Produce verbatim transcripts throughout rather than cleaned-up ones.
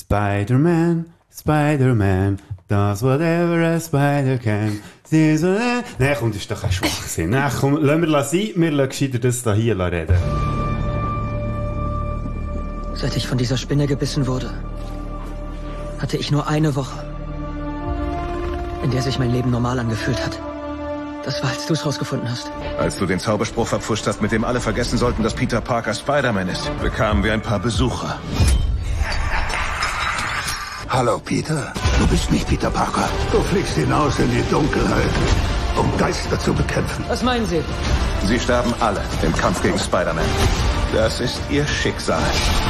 Spider-Man, Spider-Man, does whatever a spider can. Nein, komm, das ist doch ein Schwachsinn. Nein, komm, lassen wir es sein, wir lassen gescheiter das da hier reden. Seit ich von dieser Spinne gebissen wurde, hatte ich nur eine Woche, in der sich mein Leben normal angefühlt hat. Das war, als du es rausgefunden hast. Als du den Zauberspruch verpfuscht hast, mit dem alle vergessen sollten, dass Peter Parker Spider-Man ist, bekamen wir ein paar Besucher. Hallo, Peter. Du bist nicht Peter Parker. Du fliegst hinaus in die Dunkelheit, um Geister zu bekämpfen. Was meinen Sie? Sie sterben alle im Kampf gegen Spider-Man. Das ist ihr Schicksal.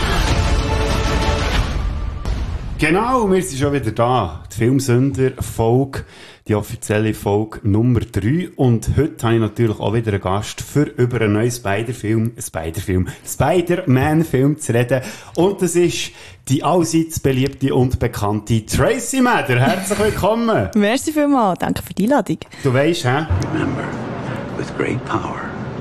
Genau, wir sind schon wieder da. Die Filmsünder-Folge, die offizielle Folge Nummer drei. Und heute habe ich natürlich auch wieder einen Gast, für über einen neuen Spider-Film, Spider-Film, Spider-Man-Film zu reden. Und das ist die allseits beliebte und bekannte Tracy Mather. Herzlich willkommen. Merci vielmals. Danke für die Einladung. Du weisst, hä? Remember, with great power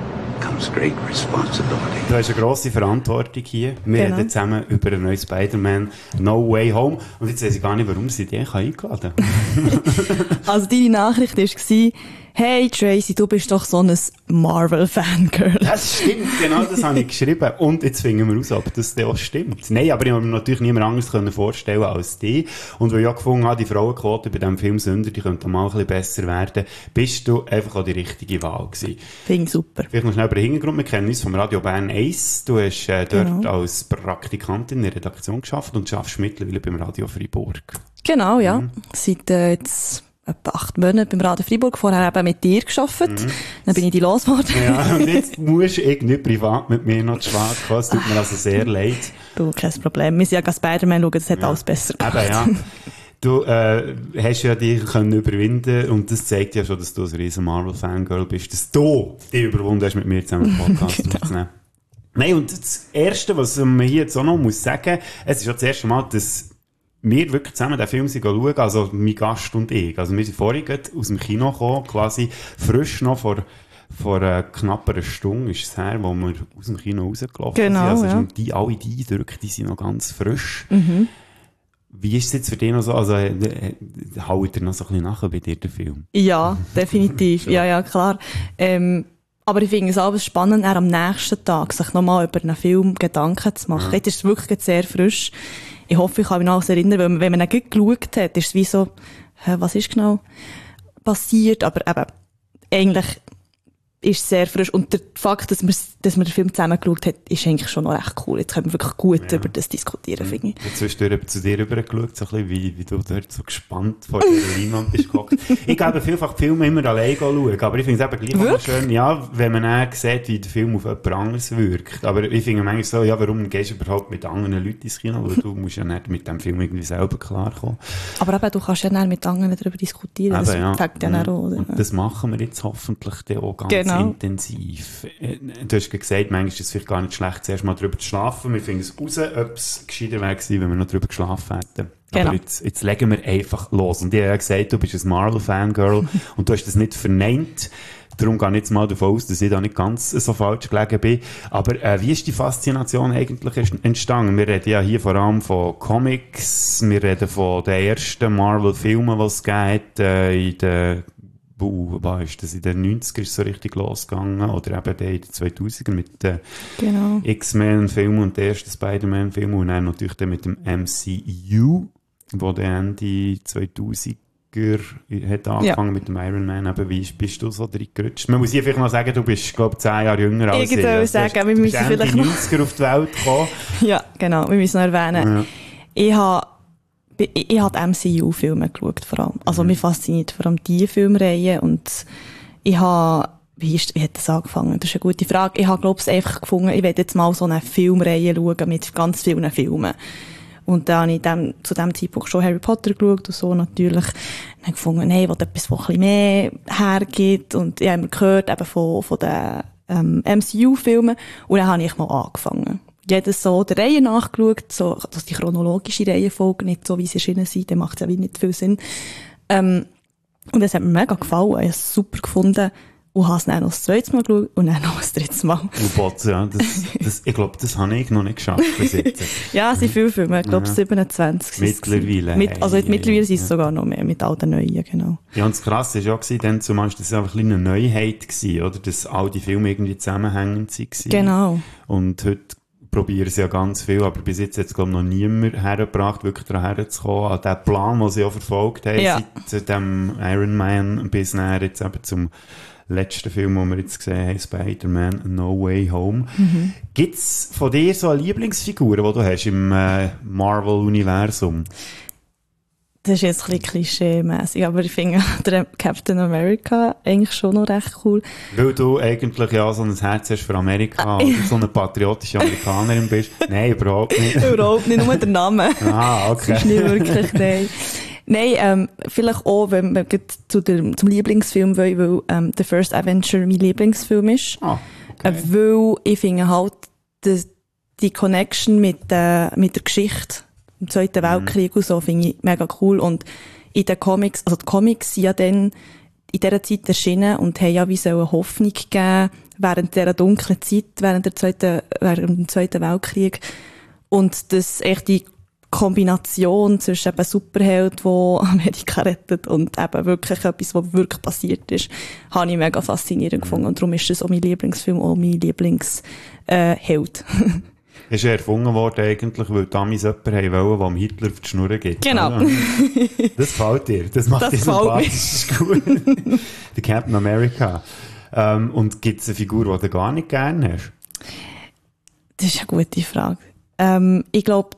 comes great responsibility. Du hast eine grosse Verantwortung hier. Wir Genau. reden zusammen über einen neuen Spider-Man No Way Home. Und jetzt weiß ich gar nicht, warum sie dich eingeladen haben. Also deine Nachricht war, hey Tracy, du bist doch so ein Marvel-Fangirl. Das stimmt, genau das habe ich geschrieben. Und jetzt finden wir raus, ob das denn auch stimmt. Nein, aber ich habe mir natürlich niemand anderes können vorstellen als dich. Und weil ich auch gefunden habe, die Frauenquote bei diesem Film Sünder, die könnte mal ein bisschen besser werden, bist du einfach auch die richtige Wahl gewesen. Finde ich super. Vielleicht noch schnell über den Hintergrund. Wir kennen uns vom Radio Bern eins. Du hast äh, dort Genau. als Praktikantin in der Redaktion gearbeitet und arbeitest mittlerweile beim Radio Freiburg. Genau, ja. Mhm. Seit äh, jetzt etwa acht Monaten beim Radio Freiburg, vorher eben mit dir gearbeitet. Mhm. Dann bin ich die losgeworden. Ja, und jetzt musst du irgendwie privat mit mir noch zu schwach kommen. Es tut mir also sehr leid. Du, kein Problem. Wir sind ja Spider-Man schauen, das hat Ja. alles besser gemacht. Eben, ja. Du äh, hast ja dich können überwinden und das zeigt ja schon, dass du ein riesen Marvel-Fangirl bist, dass du dich überwunden hast, mit mir zusammen einen Podcast Genau. aufzunehmen. Nein, und das Erste, was man hier jetzt auch noch muss sagen, es ist ja das erste Mal, dass wir wirklich zusammen den Film sind schauen, also mein Gast und ich. Also wir sind vorhin gerade aus dem Kino gekommen, quasi frisch noch vor, vor äh, knapp einer Stunde ist es her, wo wir aus dem Kino rausgelaufen Genau, sind. Also ja. ist die, alle die Eindrücke, die sind noch ganz frisch. Mhm. Wie ist es jetzt für dich noch so, also äh, äh, haut dir noch so ein bisschen nachher bei dir, der Film? Ja, definitiv. Ja, ja, klar. Ähm, aber ich finde es auch spannend, er am nächsten Tag sich nochmal über einen Film Gedanken zu machen. Ja. Jetzt ist es wirklich sehr frisch. Ich hoffe, ich kann mich noch alles erinnern, weil wenn man ihn gut geschaut hat, ist es wie so, hä, was ist genau passiert? Aber eben, eigentlich ist es sehr frisch. Und der Fakt, dass man, dass man den Film zusammen geschaut hat, ist eigentlich schon noch recht cool. Jetzt können wir wirklich gut Ja. über das diskutieren, finde ich. Ich habe zwischendurch zu dir rübergeschaut, so ein bisschen, wie, wie du dort so gespannt vor der Leinwand bist gehockt. Ich glaube, vielfach die Filme immer alleine schauen, aber ich finde es eben gleich auch noch Wirklich? schön, ja, wenn man dann sieht, wie der Film auf jemand anderes wirkt. Aber ich finde manchmal so, ja, warum gehst du überhaupt mit anderen Leuten ins Kino? Weil du musst ja nicht mit dem Film irgendwie selber klarkommen. Aber eben, du kannst ja dann mit anderen darüber diskutieren. Das Eben, ja. fängt ja dann auch, oder? Und das machen wir jetzt hoffentlich dann auch ganz Genau. intensiv. Äh, Du hast gesagt, manchmal ist es vielleicht gar nicht schlecht, zuerst mal drüber zu schlafen. Wir finden es raus, ob es gescheiter wäre gewesen, wenn wir noch drüber geschlafen hätten. Genau. Aber jetzt, jetzt legen wir einfach los. Und ich habe ja gesagt, du bist ein Marvel-Fangirl und du hast das nicht verneint. Darum gehe ich jetzt mal davon aus, dass ich da nicht ganz so falsch gelegen bin. Aber äh, wie ist die Faszination eigentlich est- entstanden? Wir reden ja hier vor allem von Comics, wir reden von den ersten Marvel-Filmen, die es gibt, äh, in den Uh, was ist das? In den neunziger ist es so richtig losgegangen, oder eben in den zweitausender mit den Genau. X-Men-Filmen und den ersten Spider-Man-Filmen und dann natürlich dann mit dem M C U, wo dann Ende zweitausender hat angefangen mit dem Iron Man. Eben, wie bist du so drin gerutscht? Man muss hier vielleicht noch sagen, du bist, glaube ich, zehn Jahre jünger als Ich ich. würde Also, sagen, du wir bist müssen Ende vielleicht noch- neunziger auf die Welt gekommen. Ja, genau. Wir müssen noch erwähnen. Ja. Ich habe ich, ich habe M C U-Filme geschaut, vor allem. Also, mich fasziniert vor allem die Filmreihe und ich habe, wie, ist, wie hat das angefangen? Das ist eine gute Frage. Ich habe, glaube ich, einfach gefunden, ich werde jetzt mal so eine Filmreihe schauen mit ganz vielen Filmen. Und dann habe ich dem, zu dem Zeitpunkt schon Harry Potter geschaut und so natürlich. Und habe gefunden, nein, ich will etwas, was ein bisschen mehr hergibt. Und ich habe immer gehört eben von, von den ähm, M C U-Filmen. Und dann habe ich mal angefangen. Jedes so der Reihe nachgeschaut, so, also die chronologische Reihenfolge, nicht so, wie sie erschienen sind, dann macht es ja wie nicht viel Sinn. Ähm, und das hat mir mega gefallen, ich habe es super gefunden. und habe es dann noch das zweite Mal geschaut und dann noch das dritte Mal. Und Bots, ja, das, das, ich glaube, das habe ich noch nicht geschafft bis jetzt. Ja, es sind viele Filme, ich glaube ja. siebenundzwanzig. Mittlerweile. Mit, also hey, mittlerweile sind es ja. sogar noch mehr, mit all den neuen, genau. Ja, und das Krasse war ja, dann zumal das einfach ein eine Neuheit gewesen, oder? Dass all die Filme irgendwie zusammenhängend waren. Genau. Und heute probieren sie ja ganz viel, aber bis jetzt hat es, glaube ich, noch niemand hergebracht, wirklich daran herzukommen, an den Plan, den sie auch verfolgt haben, ja. seit dem Iron Man bis nachher jetzt eben zum letzten Film, den wir jetzt gesehen haben, Spider-Man No Way Home. Mhm. Gibt es von dir so eine Lieblingsfigur, die du hast im äh, Marvel-Universum? Das ist jetzt ein bisschen klischee-mässig, aber ich finde den Captain America eigentlich schon noch recht cool. Weil du eigentlich ja so ein Herz hast für Amerika oder so eine patriotische Amerikanerin bist. Nein, überhaupt nicht. Überhaupt nicht, nur der Name. Ah, okay. Das ist nicht wirklich, nein. Nein, ähm, vielleicht auch, wenn wir zu der, zum Lieblingsfilm wollen, weil ähm, The First Avenger mein Lieblingsfilm ist. Ah, okay. Äh, weil ich finde halt, die, die Connection mit, äh, mit der Geschichte im Zweiten Weltkrieg und so finde ich mega cool. Und in den Comics, also die Comics sind ja dann in dieser Zeit erschienen und haben ja wie so eine Hoffnung gegeben während dieser dunklen Zeit, während, der Zweiten, während dem Zweiten Weltkrieg. Und das echt die Kombination zwischen eben Superheld, der Amerika rettet und eben wirklich etwas, was wirklich passiert ist, habe ich mega faszinierend gefunden. Und darum ist das auch mein Lieblingsfilm, auch mein Lieblingsheld. Äh, ist ja erfunden worden eigentlich, weil Amis jemanden haben wollen, der am Hitler auf die Schnur geht. Genau. Also, das gefällt dir. Das macht das dich sympathisch. Das ist gut. Der Captain America. Ähm, und gibt es eine Figur, die du gar nicht gerne hast? Das ist eine gute Frage. Ähm, ich glaube,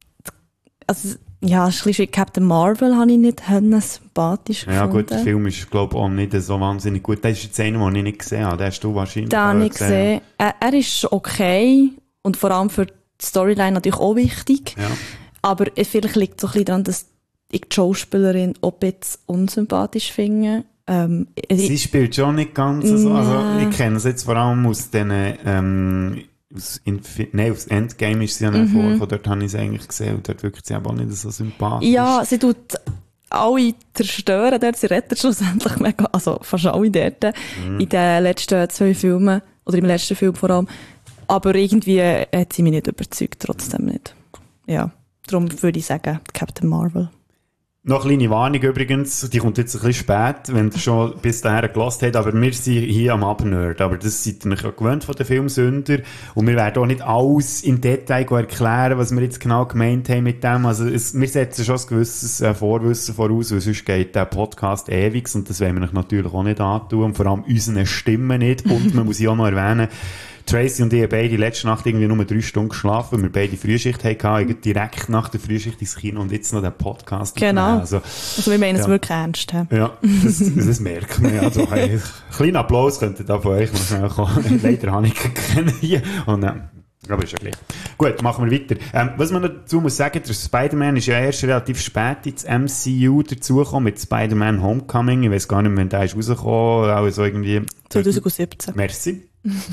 also, ja, es ist ein bisschen wie Captain Marvel, habe ich nicht sympathisch gefunden. Ja gut, der Film ist, glaube ich, auch nicht so wahnsinnig gut. Das ist jetzt einer, den ich nicht gesehen habe. Den hast du wahrscheinlich Den habe ich gesehen. Er, er ist okay und vor allem für die Storyline natürlich auch wichtig. Ja. Aber vielleicht liegt es so ein bisschen daran, dass ich die Schauspielerin auch ein bisschen unsympathisch finde. Ähm, Sie spielt schon nicht ganz so. Also, ich kenne es jetzt vor allem aus den ähm, aus, Infi- nee, aus Endgame ist sie ja nicht mhm. vor, von dort habe ich sie eigentlich gesehen und dort wirkt sie aber auch nicht so sympathisch. Ja, sie tut alle zerstören dort, sie rettet schlussendlich mega, also fast alle dort, mhm. in den letzten zwei Filmen, oder im letzten Film vor allem, aber irgendwie hat sie mich nicht überzeugt, trotzdem nicht. Ja, darum würde ich sagen, Captain Marvel. Noch eine kleine Warnung übrigens, die kommt jetzt ein bisschen spät, wenn ihr schon bis dahin gehört habt, aber wir sind hier am Abnerd, aber das seid ihr euch ja gewöhnt von den Filmsünder und wir werden auch nicht alles im Detail erklären, was wir jetzt genau gemeint haben mit dem, also es, wir setzen schon ein gewisses äh, Vorwissen voraus, weil sonst geht der Podcast ewig und das wollen wir euch natürlich auch nicht antun und vor allem unsere Stimmen nicht und man muss ja auch noch erwähnen, Tracy und ich haben beide letzte Nacht irgendwie nur drei Stunden geschlafen, weil wir beide Frühschicht hatten, direkt nach der Frühschicht ins Kino und jetzt noch den Podcast. Genau. Also, also wir meinen ja. es wirklich ernst. He? Ja, das, das merkt man. Also, ein kleiner Applaus könnte da von euch noch schnell kommen. Leider habe ich keinen hier. Und, äh, aber ist ja gleich. Gut, machen wir weiter. Ähm, was man dazu muss sagen, der Spider-Man ist ja erst relativ spät ins M C U dazugekommen mit Spider-Man Homecoming. Ich weiß gar nicht, wann der ist rausgekommen. Auch so irgendwie zwanzig siebzehn. Merci.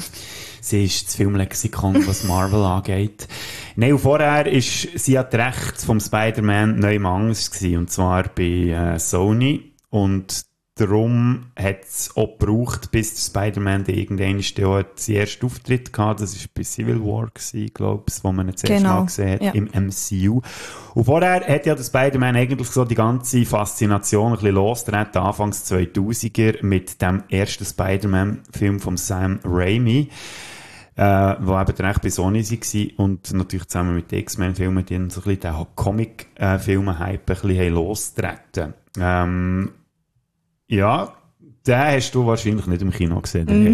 Sie ist das Filmlexikon, was Marvel angeht. Nein, und vorher ist sie ja die Rechte vom Spider-Man neu im Angst gewesen, und zwar bei äh, Sony. Und darum hat es auch gebraucht, bis der Spider-Man irgendwann seinen ersten Auftritt hatte. Das war bei Civil War, glaube ich, wo man ihn zuerst genau. mal gesehen hat, ja. im M C U. Und vorher hat ja der Spider-Man eigentlich so die ganze Faszination ein bisschen losgetreten, Anfangs zweitausender, mit dem ersten Spider-Man-Film von Sam Raimi, äh, wo eben direkt bei Sony war und natürlich zusammen mit den X-Men-Filmen, die dann so ein bisschen den Comic-Filmen-Hype ein bisschen losgetreten. Ähm, ja, den hast du wahrscheinlich nicht im Kino gesehen, den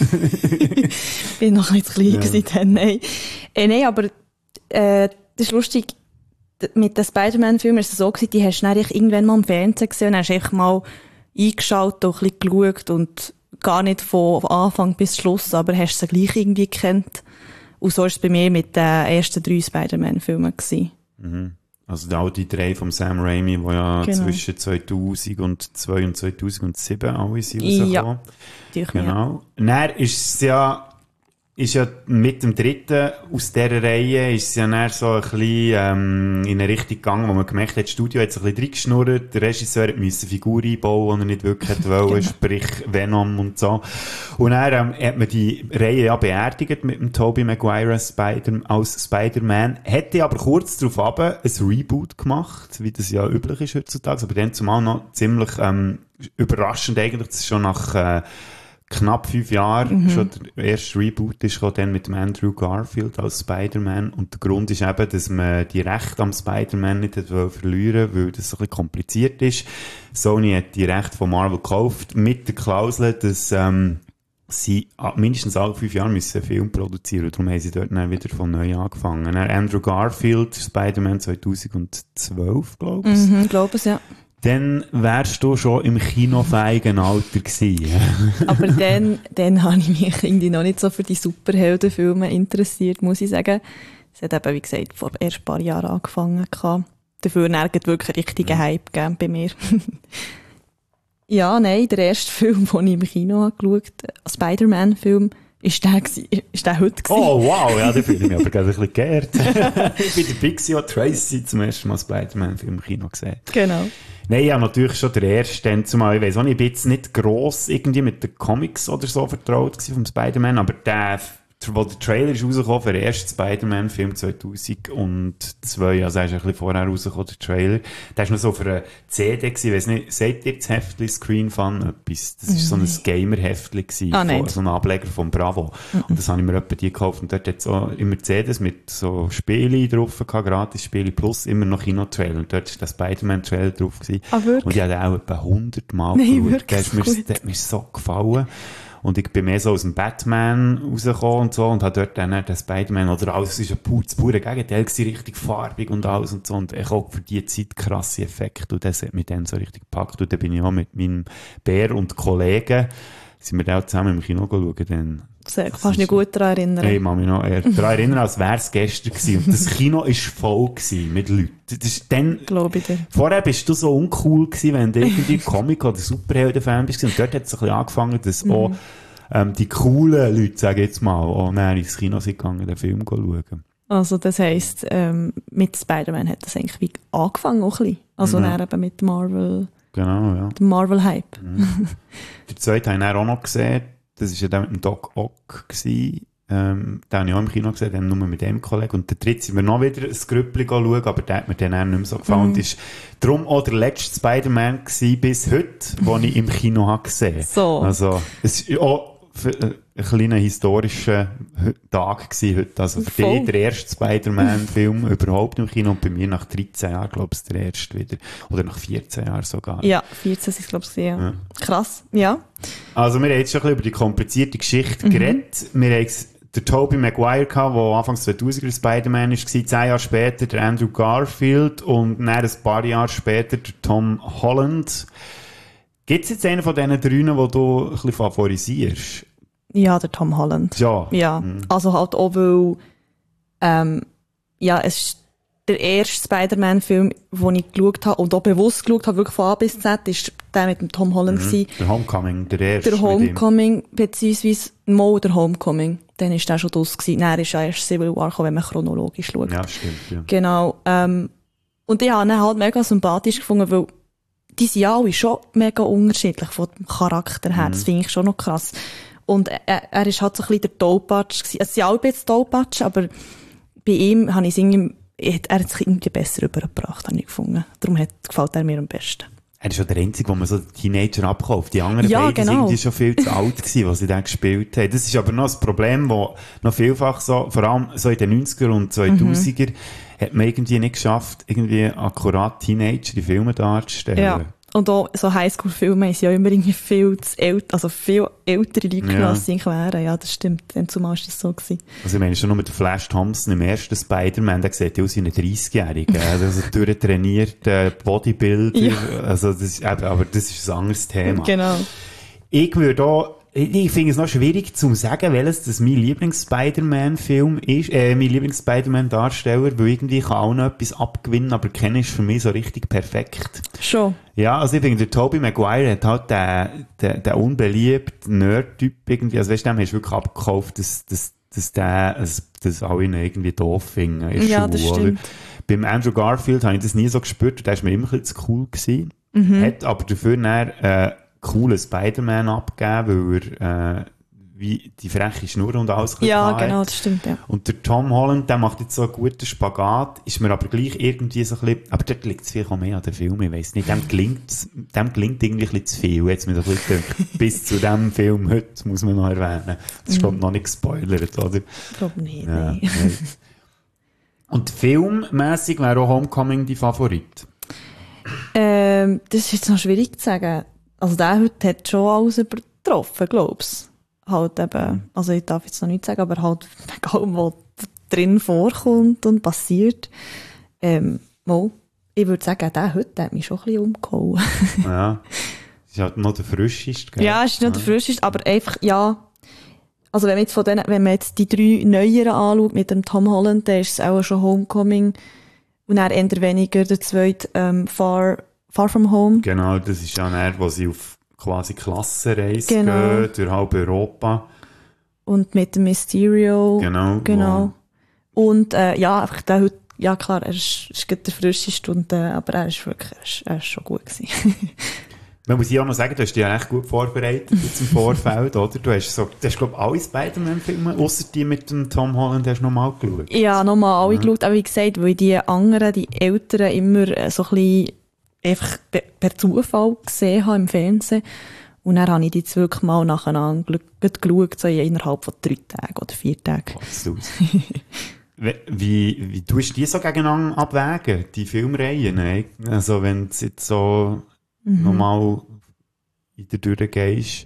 mm. Ich bin noch nicht klein gewesen, ja. dann, nein. Äh, nein, aber äh, das ist lustig, mit den Spider-Man-Filmen war es so gewesen, die hast du dann irgendwann mal im Fernsehen gesehen und hast echt mal eingeschaltet und ein bisschen geschaut und gar nicht von Anfang bis Schluss, aber hast sie gleich irgendwie gekannt. Und so war es bei mir mit den ersten drei Spider-Man-Filmen gewesen. Mhm. Also auch die drei vom Sam Raimi, die ja genau. zwischen zweitausendzwei und zweitausendsieben alle sind rausgekommen. Ja, genau. Dann ist es ja ist ja mit dem dritten aus dieser Reihe ist es ja dann so ein bisschen ähm, in eine Richtung gegangen, wo man gemerkt hat, das Studio hat sich ein bisschen reingeschnurrt, der Regisseur musste eine Figur einbauen, die er nicht wirklich hätte wollen, genau. Sprich Venom und so. Und dann ähm, hat man die Reihe ja beerdigt mit dem Tobey Maguire als, Spider- als Spider-Man, hätte aber kurz darauf runter ein Reboot gemacht, wie das ja üblich ist heutzutage, aber dann zumal noch ziemlich ähm, überraschend eigentlich, das ist schon nach äh, knapp fünf Jahre mhm. schon der erste Reboot ist gekommen, dann mit dem Andrew Garfield als Spider-Man. Und der Grund ist eben, dass man die Rechte am Spider-Man nicht hat verlieren wollte, weil das ein bisschen kompliziert ist. Sony hat die Rechte von Marvel gekauft, mit der Klausel, dass ähm, sie mindestens alle fünf Jahre müssen einen Film produzieren. Und darum haben sie dort dann wieder von neu angefangen. Dann Andrew Garfield, Spider-Man zweitausendzwölf, glaube ich. Mhm, glaube ich, ja. Dann wärst du schon im kinofähigen Alter gewesen. Aber dann, dann habe ich mich irgendwie noch nicht so für die Superheldenfilme interessiert, muss ich sagen. Es hat eben, wie gesagt, vor erst ein paar Jahren angefangen. Dafür nirgends wirklich einen richtigen Hype gegeben bei mir. Ja, nein, der erste Film, den ich im Kino geschaut habe, ein Spider-Man-Film, ist der, ist der heute gewesen. Oh, wow, ja, den fühle ich mich aber gerade ein bisschen geehrt. Ich bin der Bixi und Tracy zum ersten Mal Spider-Man-Film im Kino gesehen. Genau. Nein, ja, natürlich schon der erste, dann zumal, ich weiss auch nicht, ich bin jetzt nicht gross irgendwie mit den Comics oder so vertraut gewesen vom Spider-Man, aber der, wo der Trailer ist rausgekommen für den ersten Spider-Man-Film zweitausendzwei, also er ist ein bisschen vorher rausgekommen, der Trailer, der ist noch so auf einer C D gewesen, ich weiss nicht, sagt ihr das Heftli Screen Fun etwas? Das war so ein Gamer-Heftli gewesen, ah, von, so ein Ableger von Bravo. Mhm. Und das habe ich mir etwa die gekauft und dort hat es auch immer C Ds mit so Spiele drauf gehabt, Gratis-Spiele, plus immer noch Kino-Trailer. Und dort war der Spider-Man-Trailer drauf gewesen. Ah, wirklich? Und ich habe auch etwa hundert Mal Nein, geschaut. Der wirklich hat mir, der hat mir so gefallen. Und ich bin mehr so aus dem Batman rausgekommen und so und habe dort dann den Spider-Man oder alles, es war ein pures Gegenteil gewesen, richtig farbig und alles und so. Und ich habe für die Zeit krasse Effekte und das hat mich dann so richtig gepackt. Und dann bin ich auch mit meinem Bär und Kollegen, sind wir da auch zusammen im Kino schauen. Dann, Sehr, kannst du dich gut daran erinnern? Ich kann mich noch eher daran erinnern, als wäre es gestern gewesen. Und das Kino war voll gewesen mit Leuten. Das ist dann, glaube ich dir. Vorher bist du so uncool gewesen, wenn du irgendwie Comic- oder Superhelden-Fan bist. Und dort hat es ein bisschen angefangen, dass mhm. auch ähm, die coolen Leute, sage ich jetzt mal, auch näher ins Kino sind gegangen, den Film schauen. Also das heisst, ähm, mit Spider-Man hat das eigentlich wie angefangen auch ein bisschen. Also mhm. dann eben mit Marvel... Genau, ja. Der Marvel-Hype. Mhm. Der zweite habe ich dann auch noch gesehen. Das war ja der mit dem Doc Ock. Ähm, den habe ich auch im Kino gesehen, dann nur mit dem Kollegen. Und der dritte sind wir noch wieder ein Grüppli schauen, aber der hat mir dann auch nicht mehr so gefallen. Mhm. Das war darum auch der letzte Spider-Man bis heute, den ich im Kino habe gesehen. So. Also, es ist auch für, äh, ein kleiner historischer Tag gewesen heute. Also für Voll. dich der erste Spider-Man-Film überhaupt im Kino und bei mir nach dreizehn Jahren, glaube ich, der erste wieder. Oder nach vierzehn Jahren sogar. Ja, vierzehn sind es, glaube ich, ja. ja. Krass, ja. Also wir haben jetzt schon ein bisschen über die komplizierte Geschichte mhm. geredet. Wir haben den Tobey Maguire gehabt, der Anfang zweitausender Spider-Man war, zehn Jahre später der Andrew Garfield und dann ein paar Jahre später der Tom Holland. Gibt es jetzt einen von diesen drei, den du ein bisschen favorisierst? Ja, der Tom Holland. Ja. Ja, mhm. Also halt auch, weil ähm, ja, es ist der erste Spider-Man-Film, den ich geschaut habe und auch bewusst geschaut habe, wirklich von A bis Z, ist der mit dem Tom Holland mhm. gewesen. Der Homecoming, der erste. Der Homecoming, beziehungsweise Mo, der Homecoming. Dann war der schon draus gewesen. Dann ist ja erst Civil War gekommen, wenn man chronologisch schaut. Ja, stimmt, ja. Genau. Ähm, und ich habe ihn halt mega sympathisch gefunden, weil die sind ja alle schon mega unterschiedlich von dem Charakter her. Mhm. Das finde ich schon noch krass. Und er, er ist halt so ein bisschen der Tollpatsch gewesen. Es sind alle ein bisschen Tollpatsch, aber bei ihm habe ich es irgendwie, er hat es irgendwie besser übergebracht, habe ich gefunden. Darum hat, gefällt er mir am besten. Er ist schon der Einzige, wo man so Teenager abkauft. Die anderen ja, beiden genau. sind irgendwie schon viel zu alt gewesen, was sie dann gespielt haben. Das ist aber noch ein Problem, das noch vielfach so, vor allem so in den neunziger und zweitausender, mhm. hat man irgendwie nicht geschafft, irgendwie akkurat Teenager in Filmen darzustellen. Ja. Und auch so Highschool-Filme ist ja immer irgendwie viel zu älter, also viel ältere Leute gelassen ja. wären. Ja, das stimmt. Dann zumal war das so gewesen. Also ich meine, schon nur mit Flash Thompson im ersten Spider-Man, der sieht ja aus wie ein dreißigjähriger. Also durchtrainierter Bodybuilder. Ja. Also das ist, aber das ist ein anderes Thema. Genau. Ich würde auch Ich finde es noch schwierig zu sagen, welches das mein Lieblings-Spider-Man-Film ist, äh, mein Lieblings-Spider-Man-Darsteller, weil irgendwie kann auch noch etwas abgewinnen, aber Ken ist für mich so richtig perfekt. Schon. Ja, also ich finde, der Tobey Maguire hat halt den, den, den unbeliebten Nerd-Typ irgendwie, also weißt du, dem hast du wirklich abgekauft, dass, dass dass der, dass, dass alle ihn irgendwie doof finden in der Ja, Schule, das oder? stimmt. Beim Andrew Garfield habe ich das nie so gespürt, der war mir immer ein bisschen zu cool gewesen. Mhm. Hat aber dafür dann, äh, coolen Spider-Man abgegeben, weil er, äh, wie die freche Schnur und alles Ja, hat. genau, das stimmt, ja. Und der Tom Holland, der macht jetzt so einen guten Spagat, ist mir aber gleich irgendwie so ein bisschen, aber dort liegt es vielleicht auch mehr an den Film, ich weiss nicht, dem gelingt, dem gelingt irgendwie ein bisschen zu viel, jetzt mir so ein bisschen gedacht, bis zu dem Film heute, muss man noch erwähnen. Das ist, glaube ich, noch nicht gespoilert, oder? Ich glaube nicht, Ja, nein. nein. Und filmmässig wäre auch Homecoming die Favorit? Ähm, das ist jetzt noch schwierig zu sagen. Also der heute hat schon alles übertroffen, glaub's. Halt eben, also ich darf jetzt noch nicht sagen, aber halt wegen allem, was drin vorkommt und passiert. Ähm, mal, ich würde sagen, der heute der hat mich schon ein bisschen umgehauen. Ja. Ist halt noch der frischeste, gell? Ja, es ist nicht der frischeste, aber einfach, ja. Also wenn man jetzt von denen, wenn man jetzt die drei Neueren anschaut mit dem Tom Holland, dann ist es auch schon Homecoming und dann eher weniger der zweite ähm, Far, Far From Home. Genau, das ist ja der, wo sie auf quasi Klassenreise Genau. gehen, durch halb Europa. Und mit dem Mysterio. Genau. Genau. Und äh, ja, einfach der heute, ja klar, er ist, ist gerade der frischeste, und, äh, aber er ist wirklich, er ist, er ist schon gut gewesen. Man muss ja auch noch sagen, du hast dich ja echt gut vorbereitet jetzt im Vorfeld, oder? Du hast so, du hast, glaube ich, alle Spider-Man-Filme, ausser die mit dem Tom Holland, hast du nochmal geschaut. Ja, nochmal alle geschaut, aber wie gesagt, weil die anderen, die Älteren immer äh, so ein bisschen einfach pe- per Zufall gesehen habe im Fernsehen. Und dann habe ich die jetzt wirklich mal nacheinander gel- geschaut, so innerhalb von drei Tagen oder vier Tagen. Was los? Wie, wie, wie tust du die so gegeneinander abwägen, die Filmreihen? Ne? Also, wenn du jetzt so Mhm. nochmal in der Tür gehst.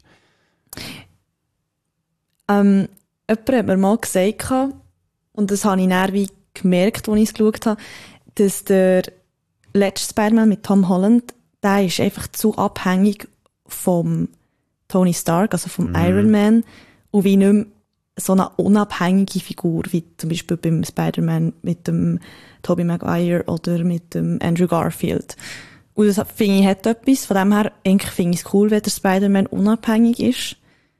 Ähm, jemand hat mir mal gesagt, und das habe ich dann wie gemerkt, als ich es geschaut habe, dass der letzte Spider-Man mit Tom Holland, der ist einfach zu abhängig vom Tony Stark, also vom Mhm. Iron Man, und wie nicht mehr so eine unabhängige Figur, wie zum Beispiel beim Spider-Man mit dem Tobey Maguire oder mit dem Andrew Garfield. Und das finde ich hat etwas. Von dem her, eigentlich finde ich es cool, wenn der Spider-Man unabhängig ist.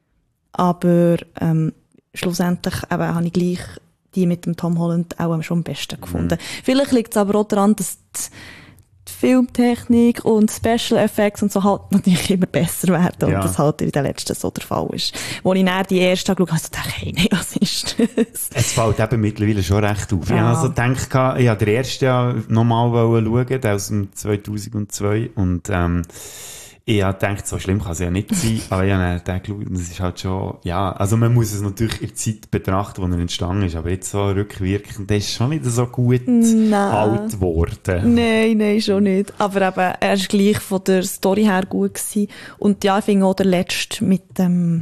Aber ähm, schlussendlich eben, habe ich gleich die mit dem Tom Holland auch schon am besten gefunden. Mhm. Vielleicht liegt es aber auch daran, dass die, die Filmtechnik und Special Effects und so halt natürlich immer besser werden. Ja. Und das halt in den letzten so der Fall ist. Wo ich dann die erste geschaut habe, dachte ich, hey, nee, was ist das? Es fällt eben mittlerweile schon recht auf. Ich Ja. habe also gedacht, ich wollte den ersten ja nochmal schauen, der aus dem zweitausendzwei. Und ähm, ich habe gedacht, so schlimm kann es ja nicht sein. Aber ich habe dann geschaut, das ist halt schon, ja, also man muss es natürlich in der Zeit betrachten, wo er entstanden ist. Aber jetzt so rückwirkend, der ist schon wieder so gut Nein. alt geworden. Nein, nein, schon nicht. Aber eben, er ist gleich von der Story her gut gewesen. Und ja, ich finde auch der letzte mit dem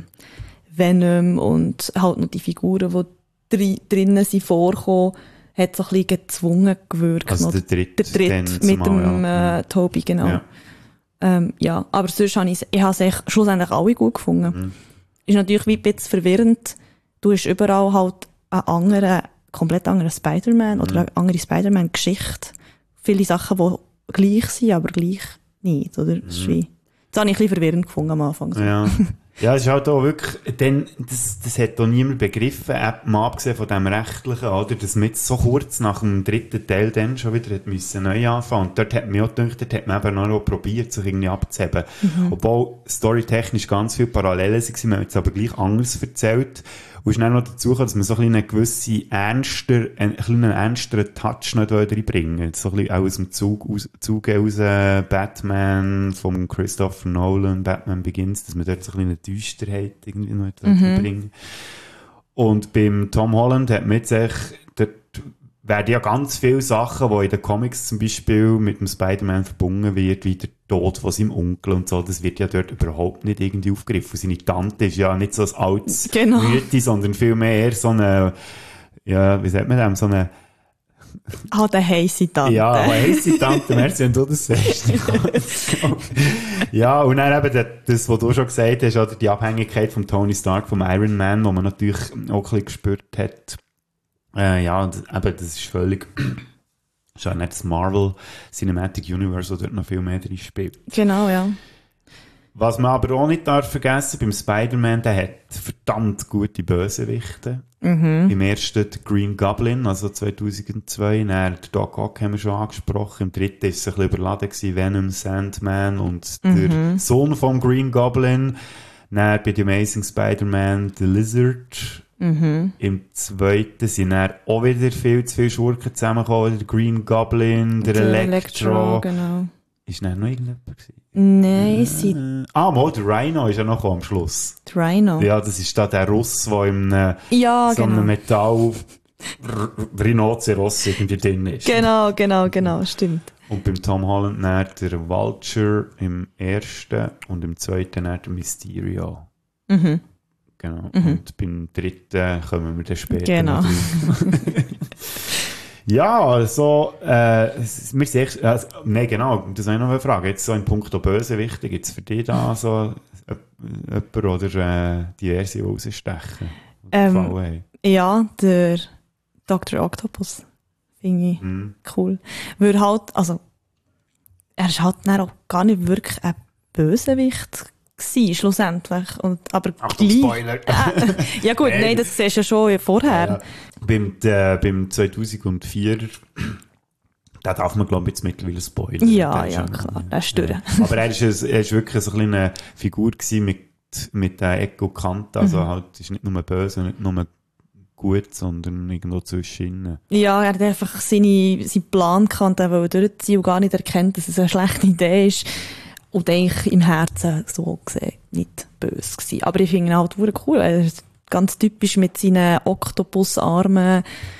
Venom und halt noch die Figuren, die dri drinnen sind vorgekommen, hat so ein bisschen gezwungen gewirkt. Also noch. der dritte, Der dritte dann mit zumal, dem ja. äh, Toby, genau. Ja. Ähm, ja, aber sonst habe ich, ich habe es echt schlussendlich alle gut gefunden. Mhm. Ist natürlich wie ein bisschen verwirrend. Du hast überall halt einen anderen, komplett anderen Spider-Man oder eine andere Spider-Man-Geschichte. Viele Sachen, die gleich sind, aber gleich nicht, oder? Das ist wie, das habe ich ein bisschen verwirrend gefunden am Anfang. So. Ja. Ja, es ist halt auch wirklich, denn, das, das hat auch niemand begriffen, ab- mal abgesehen von dem Rechtlichen, oder, dass man jetzt so kurz nach dem dritten Teil dann schon wieder hat müssen neu anfangen. Und dort hat man auch gedacht, dort hat man eben noch probiert, sich irgendwie abzuheben. Mhm. Obwohl storytechnisch ganz viele Parallelen waren, man hat es aber gleich anders erzählt. Und es ist dann noch dazu gekommen, dass man so ein bisschen einen gewissen ernster, einen kleinen ernsteren Touch noch reinbringen wollte. So ein bisschen auch aus dem Zug, aus, Zug aus äh, Batman von Christopher Nolan, Batman Begins, dass man dort so ein bisschen eine Düsterheit irgendwie noch mhm. bringen. Und beim Tom Holland hat man jetzt echt, dort werden ja ganz viele Sachen, die in den Comics zum Beispiel mit dem Spider-Man verbunden wird, wie der Tod von seinem Onkel und so, das wird ja dort überhaupt nicht irgendwie aufgegriffen. Seine Tante ist ja nicht so ein altes Genau. Mütti, sondern vielmehr eher so eine, ja, wie sagt man das, so eine, Ah, der heisse Tante. ja, eine heisse Tante, merci, wenn du das sagst. Ja, und dann eben das, was du schon gesagt hast, oder die Abhängigkeit von Tony Stark, vom Iron Man, wo man natürlich auch ein bisschen gespürt hat. Äh, ja, und eben, das ist völlig, ist ja nicht das Marvel Cinematic Universe, wo dort noch viel mehr drin spielt. Genau, ja. Was man aber auch nicht darf vergessen, beim Spider-Man, der hat verdammt gute Bösewichte. Mhm. Im ersten der Green Goblin, also zweitausendzwei, dann der Doc Ock haben wir schon angesprochen. Im dritten war es ein bisschen überladen gewesen, Venom, Sandman und mhm. der Sohn vom Green Goblin. Dann bei The Amazing Spider-Man, The Lizard. Mhm. Im zweiten sind dann auch wieder viel zu viele Schurken zusammengekommen. Der Green Goblin, der, der Electro. Electro genau. Ist dann noch irgendjemand gewesen? Nein, äh, sie... Ah, mal, der Rhino ist ja noch am Schluss. Der Rhino? Ja, das ist da der Russ, der in einem, ja, so genau. einem Metall Rhinoceros irgendwie drin ist. Genau, genau, genau, stimmt. Und beim Tom Holland dann der Vulture im ersten und im zweiten dann der Mysterio. Mhm. Genau. Mhm. Und beim dritten kommen wir dann später genau. noch Ja, also, äh, wir sind echt, äh, nein, genau, das habe ich noch eine Frage. Jetzt so in puncto Bösewichte, gibt es für dich da so jemanden oder äh, diverse, die rausstechen? Ähm, ja, der Doktor Octopus finde ich mm. cool. Weil halt, also, er ist halt dann auch gar nicht wirklich ein Bösewicht gewesen, schlussendlich. Und, aber Achtung, gleich, Spoiler! Äh, ja gut, nein, nein das siehst du ja schon vorher. Ja, ja. Beim, äh, beim zweitausendvier, da darf man, glaube ich, jetzt mittlerweile spoilern. Ja, ja, klar, er ist durch. Ja. Aber er ist, er ist wirklich so eine kleine Figur gewesen mit, mit der Ecke und Kante. Also mhm. halt, ist nicht nur böse, nicht nur gut, sondern irgendwo zwischen. Ja, er hat einfach seine, seinen Plan gekannt, er wollte durchziehen und gar nicht erkennt, dass es eine schlechte Idee ist. Und eigentlich im Herzen so gesehen nicht böse gewesen. Aber ich finde ihn halt wirklich cool. Er ist ganz typisch mit seinen Oktopusarmen.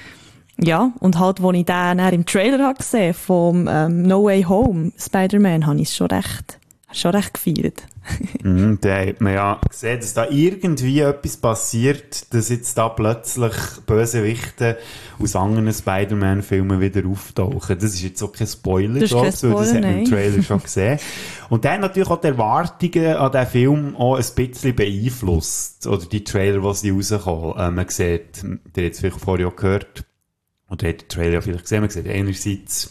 Ja, und halt, als ich den im Trailer habe gesehen vom ähm, No Way Home Spider-Man, habe ich es schon recht, schon recht gefeiert. mm, da hat man ja gesehen, dass da irgendwie etwas passiert, dass jetzt da plötzlich Bösewichte aus anderen Spider-Man-Filmen wieder auftauchen. Das ist jetzt auch kein Spoiler, das, glaub, kein Spoiler, das hat man nein. im Trailer schon gesehen. Und dann natürlich auch die Erwartungen an diesen Film auch ein bisschen beeinflusst. Oder die Trailer, die sie rauskommen. Äh, man sieht, der hat jetzt vielleicht vorher auch gehört, oder hat den Trailer ja vielleicht gesehen, man sieht einerseits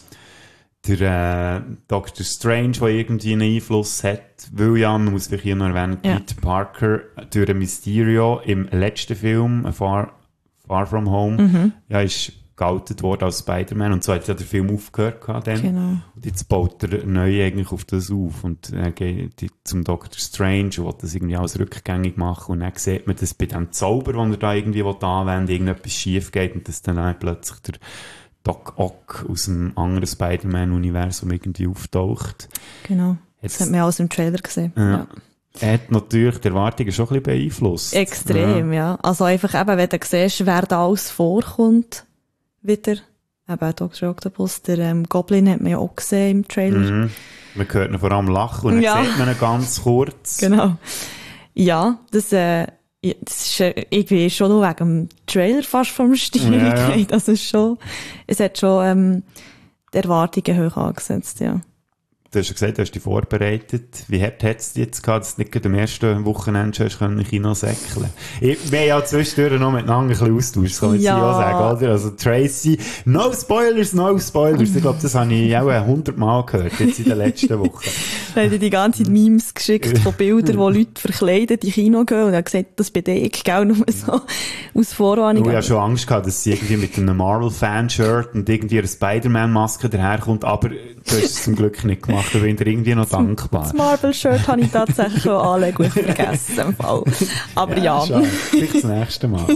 der äh, Doctor Strange, der irgendwie einen Einfluss hat, weil ja, man muss vielleicht hier noch erwähnen, ja. Peter Parker durch ein Mysterio im letzten Film, Far, Far From Home, mhm. ja, ist geoutet worden als Spider-Man und so hat ja der Film aufgehört gehabt dann. Genau. Und jetzt baut er neu eigentlich auf das auf und er geht zum Doctor Strange und will das irgendwie alles rückgängig machen und dann sieht man, dass bei dem Zauber, den er da irgendwie anwenden will, irgendetwas schief geht und dass dann auch plötzlich der Doc Ock aus einem anderen Spider-Man-Universum irgendwie auftaucht. Genau. Das hat man auch aus dem Trailer gesehen. Ja. Ja. Er hat natürlich die Erwartungen schon ein bisschen beeinflusst. Extrem, ja. ja. Also einfach eben, wenn du siehst, wer da alles vorkommt, wieder. Eben Doktor Octopus, der ähm, Goblin hat man ja auch gesehen im Trailer. Mhm. Man hört ihn vor allem lachen und dann ja. sieht man ihn ganz kurz. Genau. Ja, das, äh, das ist äh, irgendwie schon nur wegen dem Trailer fast vom Stil. Ja, ja. Das ist schon, es hat schon ähm, die Erwartungen hoch angesetzt, ja. Du hast ja gesagt, du hast dich vorbereitet. Wie hart hat es jetzt gehabt, dass du nicht am ersten Wochenende hast können in Kino säckeln? Wir haben ja zwischendurch noch miteinander ein bisschen austauscht, das kann ich ja auch sagen, oder? Also Tracy, no Spoilers, no Spoilers. Ich glaube, das habe ich auch hundertmal gehört, jetzt in den letzten Wochen. Er hat die ganze Zeit Memes geschickt von Bildern, wo Leute verkleidet in Kino gehen und er hat gesagt, das bin ich, gell, nur so aus Vorwarnung. Ich habe schon Angst gehabt, dass sie irgendwie mit einem Marvel-Fan-Shirt und irgendwie eine Spider-Man-Maske daherkommt, aber du hast es zum Glück nicht gemacht. Da bin ich irgendwie noch dankbar. Das Marvel-Shirt habe ich tatsächlich schon alle gut vergessen im Fall. Aber ja. ja. Vielleicht das nächste Mal.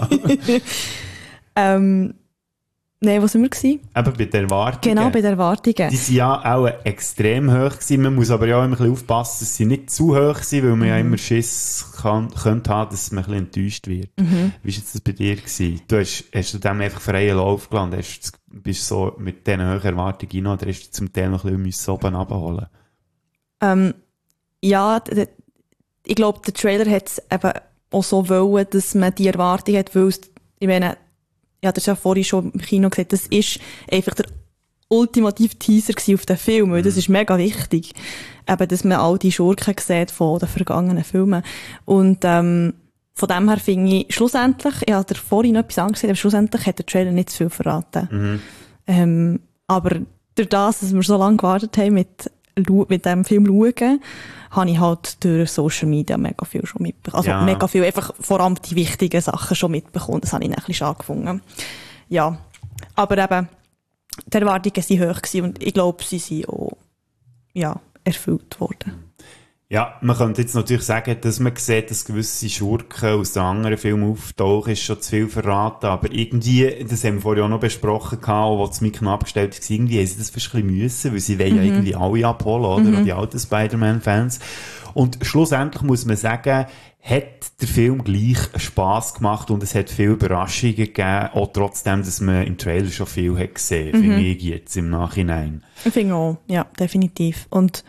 ähm, Nein, wo sind wir gewesen? Eben bei den Erwartungen. Genau, bei den Erwartungen. Die waren ja auch extrem hoch gewesen. Man muss aber ja auch immer ein bisschen aufpassen, dass sie nicht zu hoch sind, weil man mhm. ja immer Schiss kann, könnte haben, dass man ein bisschen enttäuscht wird. Mhm. Wie war das bei dir gewesen? Du hast, hast du dem einfach freien Lauf gelassen? Hast, bist so mit diesen hohen Erwartungen rein, oder hast du zum Teil noch ein bisschen oben runterholen? Ähm, ja, d- d- ich glaube, der Trailer hat es eben auch so wollen, dass man die Erwartung hat, weil es, ich meine, ich hatte es ja vorhin schon im Kino gesagt, das ist einfach der ultimative Teaser auf den Film, weil das ist mega wichtig, eben, dass man all die Schurken sieht von den vergangenen Filmen. Und ähm, von dem her finde ich, schlussendlich, ich habe vorhin noch etwas angesehen, aber schlussendlich hat der Trailer nicht zu viel verraten. Mhm. Ähm, aber durch das, dass wir so lange gewartet haben mit mit dem Film schaue, habe ich halt durch Social Media mega viel schon mitbekommen. Also ja. mega viel, einfach vor allem die wichtigen Sachen schon mitbekommen. Das habe ich dann ein bisschen schade gefunden. Ja, aber eben, die Erwartungen waren hoch gewesen und ich glaube, sie sind auch, ja, erfüllt worden. Ja, man könnte jetzt natürlich sagen, dass man sieht, dass gewisse Schurken aus den anderen Filmen auftauchen, ist schon zu viel verraten, aber irgendwie, das haben wir vorhin auch noch besprochen, wo das Mikro abgestellt war, irgendwie haben sie das fast ein bisschen müssen, weil sie wollen ja irgendwie alle abholen, oder? Mhm. Und die alten Spider-Man-Fans. Und schlussendlich muss man sagen, hat der Film gleich Spass gemacht und es hat viele Überraschungen gegeben, auch trotzdem, dass man im Trailer schon viel hat gesehen, Mhm. finde ich jetzt im Nachhinein. Ich finde auch, ja, definitiv. Und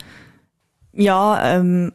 ja, ähm,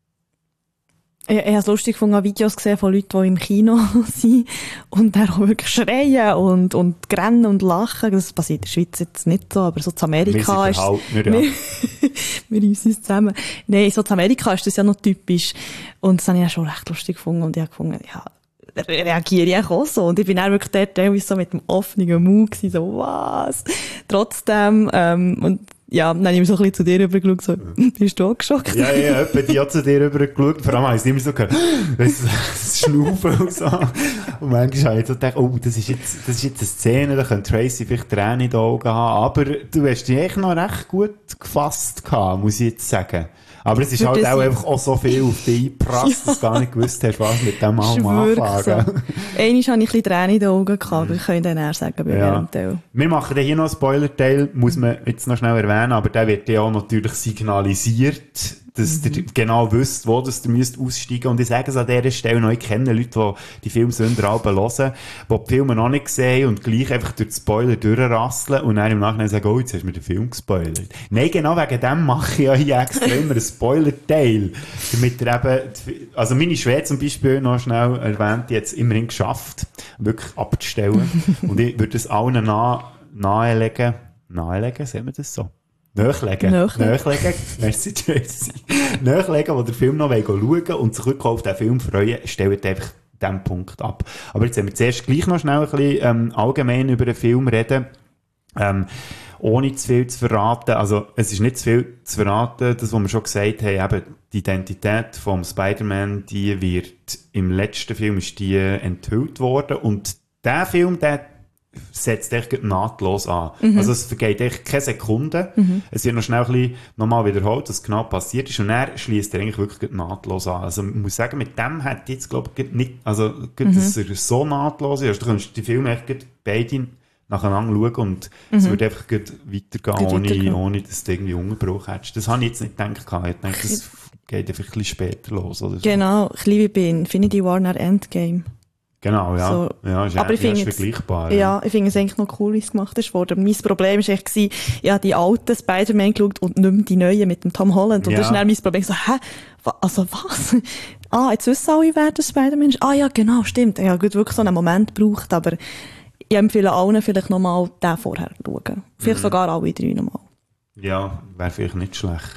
ich, ich habe es lustig gefunden, Videos gesehen von Leuten, die im Kino sind und dann auch wirklich schreien und, und rennen und lachen. Das passiert in der Schweiz jetzt nicht so, aber so zu Amerika ist... Wir sind ja. Wir reissen uns zusammen. Nein, so zu Amerika ist das ja noch typisch. Und das habe ich ja schon recht lustig gefunden und ich habe gefunden, ja, re- reagiere ich auch so. Und ich bin dann wirklich dort teilweise so mit dem offenen Mund gewesen, so, was? Trotzdem, ähm, und ja, dann habe ich mir so ein bisschen zu dir rübergeschaut, so, bist du auch geschockt? Ja, ja, etwa die hat zu dir rüber geschaut. Vor allem habe ich es immer so gehört, das, das Schnaufen und so. Und manchmal habe ich so gedacht, oh, das ist jetzt, das ist jetzt eine Szene, da könnte Tracy vielleicht Tränen in den Augen haben. Aber du hast dich echt noch recht gut gefasst gehabt, muss ich jetzt sagen. Aber es ist Für halt das auch ich- einfach auch so viel auf dich eingeprasst, dass du gar nicht gewusst hast, was mit dem Das ist allem wirklich anfangen. so. Einmal hatte ich ein bisschen Tränen in den Augen gehabt, aber ich kann dann eher sagen, bei Ja. welchem Teil. Wir machen hier noch einen Spoiler-Teil, muss man jetzt noch schnell erwähnen, aber der wird ja auch natürlich signalisiert, dass ihr genau wisst, wo das ihr müsst aussteigen. Und ich sage es an dieser Stelle noch, ich kenne Leute, die die Filmsünder alle hören, die die Filme noch nicht sehen und gleich einfach durch die Spoiler durchrasseln und dann im Nachhinein sagen, oh, jetzt hast du mir den Film gespoilert. Nein, genau wegen dem mache ich ja hier extra immer einen Spoiler-Teil. Damit ihr eben, also meine Schwede zum Beispiel, noch schnell erwähnt, die hat es immerhin geschafft, wirklich abzustellen. Und ich würde es allen nahe, nahelegen, nahelegen, sehen wir das so? Nachlegen. Nachlegen. Nachlegen. Merci, Tracy. Nachlegen, wo der Film noch schauen will und sich wirklich auf den Film freuen, stellt einfach diesen Punkt ab. Aber jetzt haben wir zuerst gleich noch schnell ein bisschen ähm, allgemein über den Film reden. Ähm, ohne zu viel zu verraten. Also, es ist nicht zu viel zu verraten. Das, was wir schon gesagt haben, eben, die Identität vom Spider-Man, die wird im letzten Film ist die enthüllt worden. Und der Film, der setzt echt nahtlos an. Mhm. Also es vergeht echt keine Sekunde. Mhm. Es wird noch schnell ein bisschen nochmal wiederholt, was genau passiert ist. Und er schließt er eigentlich wirklich nahtlos an. Also man muss sagen, mit dem hat jetzt, glaube ich, nicht, also, mhm. dass er so nahtlos ist. Also, du kannst die Filme echt beide nacheinander schauen und mhm. es würde einfach weitergehen, ohne, weitergehen. ohne dass du irgendwie Unterbruch hättest. Das habe ich jetzt nicht gedacht. Ich dachte, das geht einfach ein bisschen später los. Oder so. Genau, ich liebe bei Infinity War nach Endgame. Genau, ja. So. Ja, ist Aber ja, ich finde ist es- vergleichbar. Ja, ich finde es eigentlich noch cool, wie es gemacht ist worden. Mein Problem war echt, gewesen, ich habe die alten Spider-Man geschaut und nicht mehr die neuen mit dem Tom Holland. Und Ja. das ist dann mein Problem. So, hä? Wa- Also was? Ah, jetzt wissen alle, wer der Spider-Man ist. Ah ja, genau, stimmt. Ich habe gut wirklich so einen Moment gebraucht, aber ich empfehle allen vielleicht nochmal den vorher zu schauen. Vielleicht Mhm. sogar alle drei nochmal. Ja, wäre vielleicht nicht schlecht.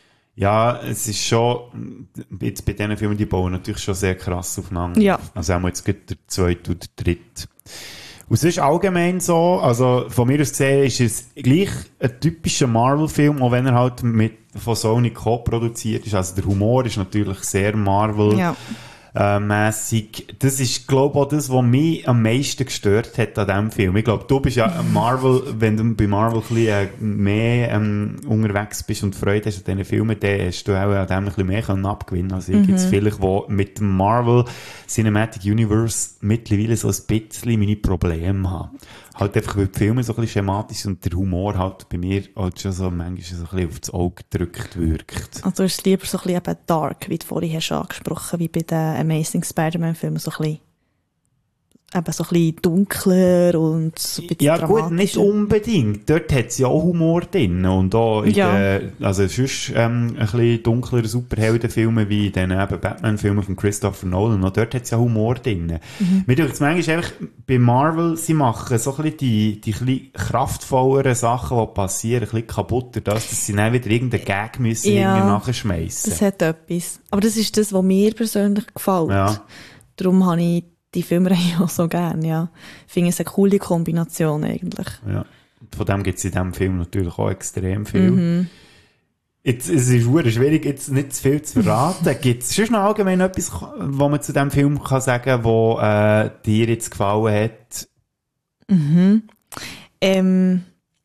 Ja, es ist schon, jetzt bei diesen Filmen, die bauen natürlich schon sehr krass aufeinander. Ja. Also auch jetzt gerade der zweite oder der dritte. Und es ist allgemein so, also von mir aus gesehen ist es gleich ein typischer Marvel-Film, auch wenn er halt mit, von Sony co-produziert ist. Also der Humor ist natürlich sehr Marvel. Ja. Äh, mässig. Das ist, glaube ich, auch das, was mich am meisten gestört hat an diesem Film. Ich glaube, du bist ja Marvel, wenn du bei Marvel ein bisschen äh, mehr ähm, unterwegs bist und Freude hast an diesen Filmen, dann hast du auch an dem ein bisschen mehr können abgewinnen. Also ich Mhm. gibt es vielleicht, wo mit dem Marvel Cinematic Universe mittlerweile so ein bisschen meine Probleme haben. Halt einfach, weil die Filme so ein bisschen schematisch sind und der Humor halt bei mir halt schon so manchmal so ein bisschen aufs Auge gedrückt wirkt. Also ist es lieber so ein bisschen eben dark, wie du vorhin hast angesprochen, wie bei den Amazing Spider-Man-Filmen, so ein bisschen, eben so ein bisschen dunkler und so ein bisschen Ja gut, nicht dramatischer. unbedingt. Dort hat es ja auch Humor drin. Und auch in Ja. den, also sonst ähm, ein bisschen dunklere Superheldenfilme wie in den eben Batman-Filmen von Christopher Nolan. Und dort hat es ja Humor drin. Mhm. Mir denkt es manchmal einfach, bei Marvel, sie machen so ein bisschen die, die ein bisschen kraftvolleren Sachen, die passieren, ein bisschen kaputter, dass, dass sie dann wieder irgendeinen Gag müssen Ja. irgendwie nachschmeissen. Das hat etwas. Aber das ist das, was mir persönlich gefällt. Ja. Darum habe ich die Filmreihe auch so gerne, ja. Ich finde es eine coole Kombination eigentlich. Ja. Von dem gibt es in diesem Film natürlich auch extrem viel. Mhm. Jetzt, es ist verdammt schwierig, jetzt nicht zu viel zu verraten. Gibt es schon noch allgemein etwas, was man zu diesem Film kann sagen kann, wo äh, dir jetzt gefallen hat? Mhm. Ähm,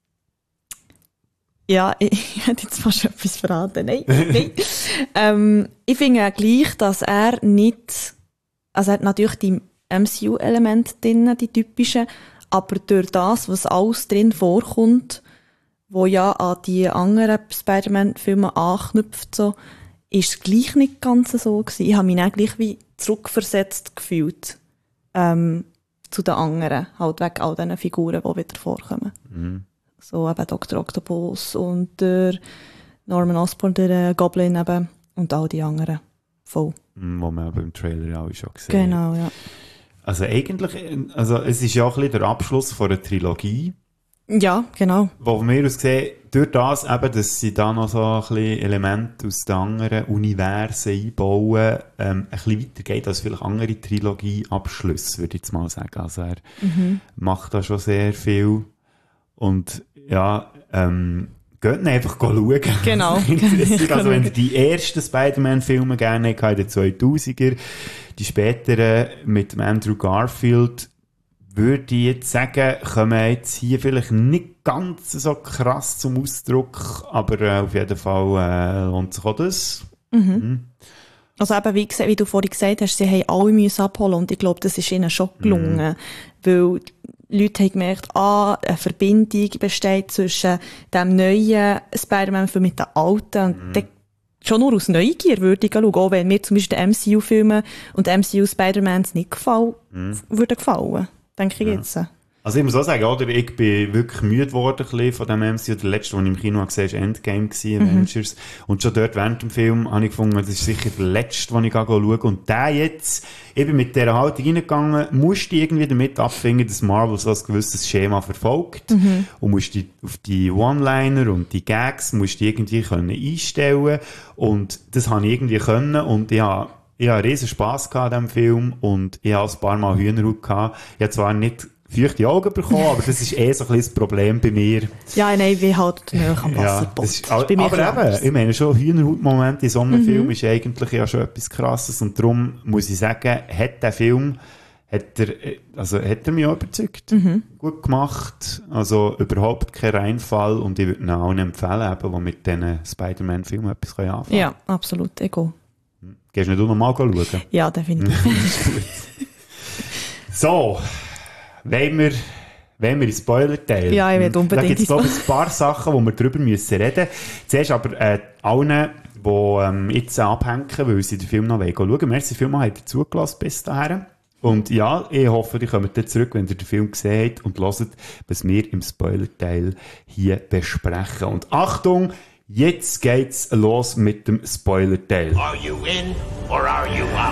ja, ich, ich hätte jetzt fast etwas verraten. Nein, nein. ähm, ich finde auch gleich, dass er nicht, also er hat natürlich die M C U-Elemente drin, die typischen, aber durch das, was alles drin vorkommt, wo ja an die anderen Spider-Man-Filme anknüpft, so, ist es gleich nicht ganz so gewesen. Ich habe mich auch gleich wie zurückversetzt gefühlt, ähm, zu den anderen, halt wegen all diesen Figuren, die wieder vorkommen. Mhm. So eben Doktor Octopus und der Norman Osborn, der Goblin eben, und all die anderen. Voll. Wo man aber im Trailer ja auch schon gesehen hat. Genau, ja. Also eigentlich, also es ist ja auch ein bisschen der Abschluss von einer Trilogie. Ja, genau. Wo von mir aus gesehen, durch das eben, dass sie da noch so ein bisschen Elemente aus den anderen Universen einbauen, ähm, ein bisschen weitergeht als vielleicht andere Trilogie-Abschlüsse, würde ich jetzt mal sagen. Also er mhm. macht da schon sehr viel. Und ja, ähm, geht einfach schauen. Genau. Also wenn ihr die ersten Spider-Man-Filme gerne habt, in den zweitausender, die späteren mit dem Andrew Garfield, würde ich jetzt sagen, kommen jetzt hier vielleicht nicht ganz so krass zum Ausdruck, aber äh, auf jeden Fall äh, lohnt sich auch das. Mhm. Mhm. Also eben, wie, wie du vorhin gesagt hast, sie haben alle müssen abholen und ich glaube, das ist ihnen schon gelungen, mhm. weil Leute haben gemerkt, ah, eine Verbindung besteht zwischen dem neuen Spider-Man-Film mit dem alten und mhm. schon nur aus Neugier würde ich schauen, auch wenn mir zum Beispiel die M C U-Filme und M C U-Spider-Mans nicht gefallen, mhm. würden gefallen. Denke ich ja. jetzt. Also ich muss auch sagen, oder, ich bin wirklich müde geworden von dem M C U. Der letzte, den ich im Kino gesehen habe, war Endgame, gewesen, mhm. Avengers. Und schon dort während dem Film habe ich gefunden, das ist sicher der letzte, den ich schaue. Und der jetzt, ich bin mit dieser Haltung reingegangen, musste irgendwie damit abfinden, dass Marvel so ein gewisses Schema verfolgt. Mhm. Und musste auf die One-Liner und die Gags musste irgendwie können einstellen. Und das habe ich irgendwie können. Und ich habe Ich hatte riesen Spass an diesem Film und ich hatte ein paar Mal Hühnerhaut gehabt. Ich habe zwar nicht feuchte Augen bekommen, aber das ist eh so ein bisschen das Problem bei mir. Ja, nein, wie halt näher am Wasserboot. Ja, aber eben, anders. Ich meine, schon Hühnerhaut-Moment in so einem mhm. Film ist eigentlich ja schon etwas Krasses und darum muss ich sagen, hat der Film, hat er, also hat er mich auch überzeugt. Mhm. Gut gemacht, also überhaupt kein Reinfall und ich würde ihn allen empfehlen, eben, die mit diesen Spider-Man-Filmen etwas anfangen können. Ja, absolut, ego. Gehst du nicht noch mal schauen? Ja, definitiv. So, wollen wir, wollen wir in Spoiler-Teil? Ja, ich will unbedingt. Da gibt es glaube ich ein paar Sachen, wo wir drüber müssen reden müssen. Zuerst aber äh, allen, die ähm, jetzt abhängen, weil sie den Film noch schauen wollen. Merci vielmals, habt ihr zugelassen bis dahin. Und ja, ich hoffe, ihr kommt dann zurück, wenn ihr den Film gesehen habt und hört, was wir im Spoiler-Teil hier besprechen. Und Achtung! Jetzt geht's los mit dem Spoiler-Teil. Are you in or are you out?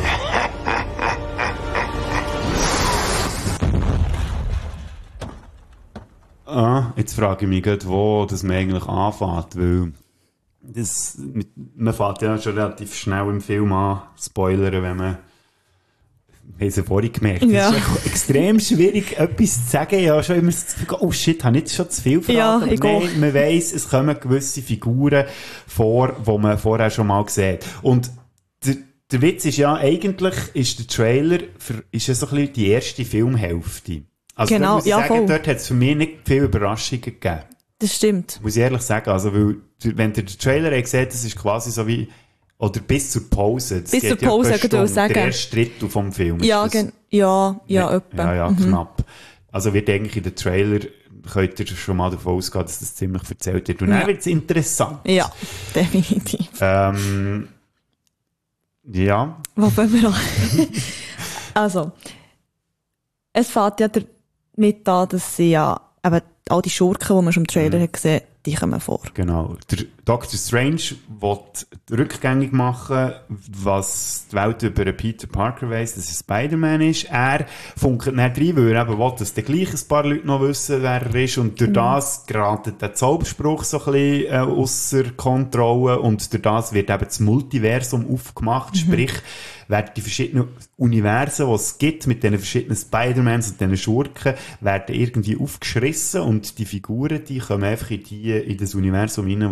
Ah, jetzt frage ich mich gerade, wo das man eigentlich anfängt, weil das, mit, man fängt ja schon relativ schnell im Film an, spoilern, wenn man, wir haben es ja vorhin gemerkt, ja. Es ist extrem schwierig, etwas zu sagen. Ich habe schon immer das Gefühl, oh shit, habe ich jetzt schon zu viel verraten? Ja, ich Nein, auch. Man weiss, es kommen gewisse Figuren vor, die man vorher schon mal gesehen hat. Und der, der Witz ist ja, eigentlich ist der Trailer für, ist ja so ein bisschen die erste Filmhälfte. Also genau, muss ich ja, sagen, voll. dort hat es für mich nicht viele Überraschungen gegeben. Das stimmt. Muss ich ehrlich sagen. Also, weil, wenn ihr den Trailer habt gesehen, das ist quasi so wie, oder bis zur Pause. Das bis zur Pause, ja könnte ich sagen. Der erste Drittel vom Film. Ja, gen- ja, ja, ja, etwa. Ja, ja, mhm. knapp. Also wird eigentlich in den Trailer, könnt ihr schon mal davon ausgehen, dass das ziemlich erzählt wird. Und ja. dann wird es interessant. Ja, definitiv. Ähm, ja. Wo fangen wir an? Also, es fängt ja damit an, dass sie ja, eben all die Schurken, die man schon im Trailer mhm. hat gesehen, die kommen vor. Genau. Der Doctor Strange will rückgängig machen, was die Welt über Peter Parker weiss, dass er Spider-Man ist. Er funkt nicht rein, weil er eben will, dass dann gleich ein paar Leute noch wissen, wer er ist. Und durch mhm. das gerät der Zauberspruch so ein bisschen äh, ausser Kontrolle. Und durch das wird eben das Multiversum aufgemacht. Mhm. Sprich, werden die verschiedenen Universen, die es gibt, mit den verschiedenen Spider-Mans und diesen Schurken, werden irgendwie aufgeschrissen und die Figuren, die kommen einfach in, die, in das Universum rein, wo ja der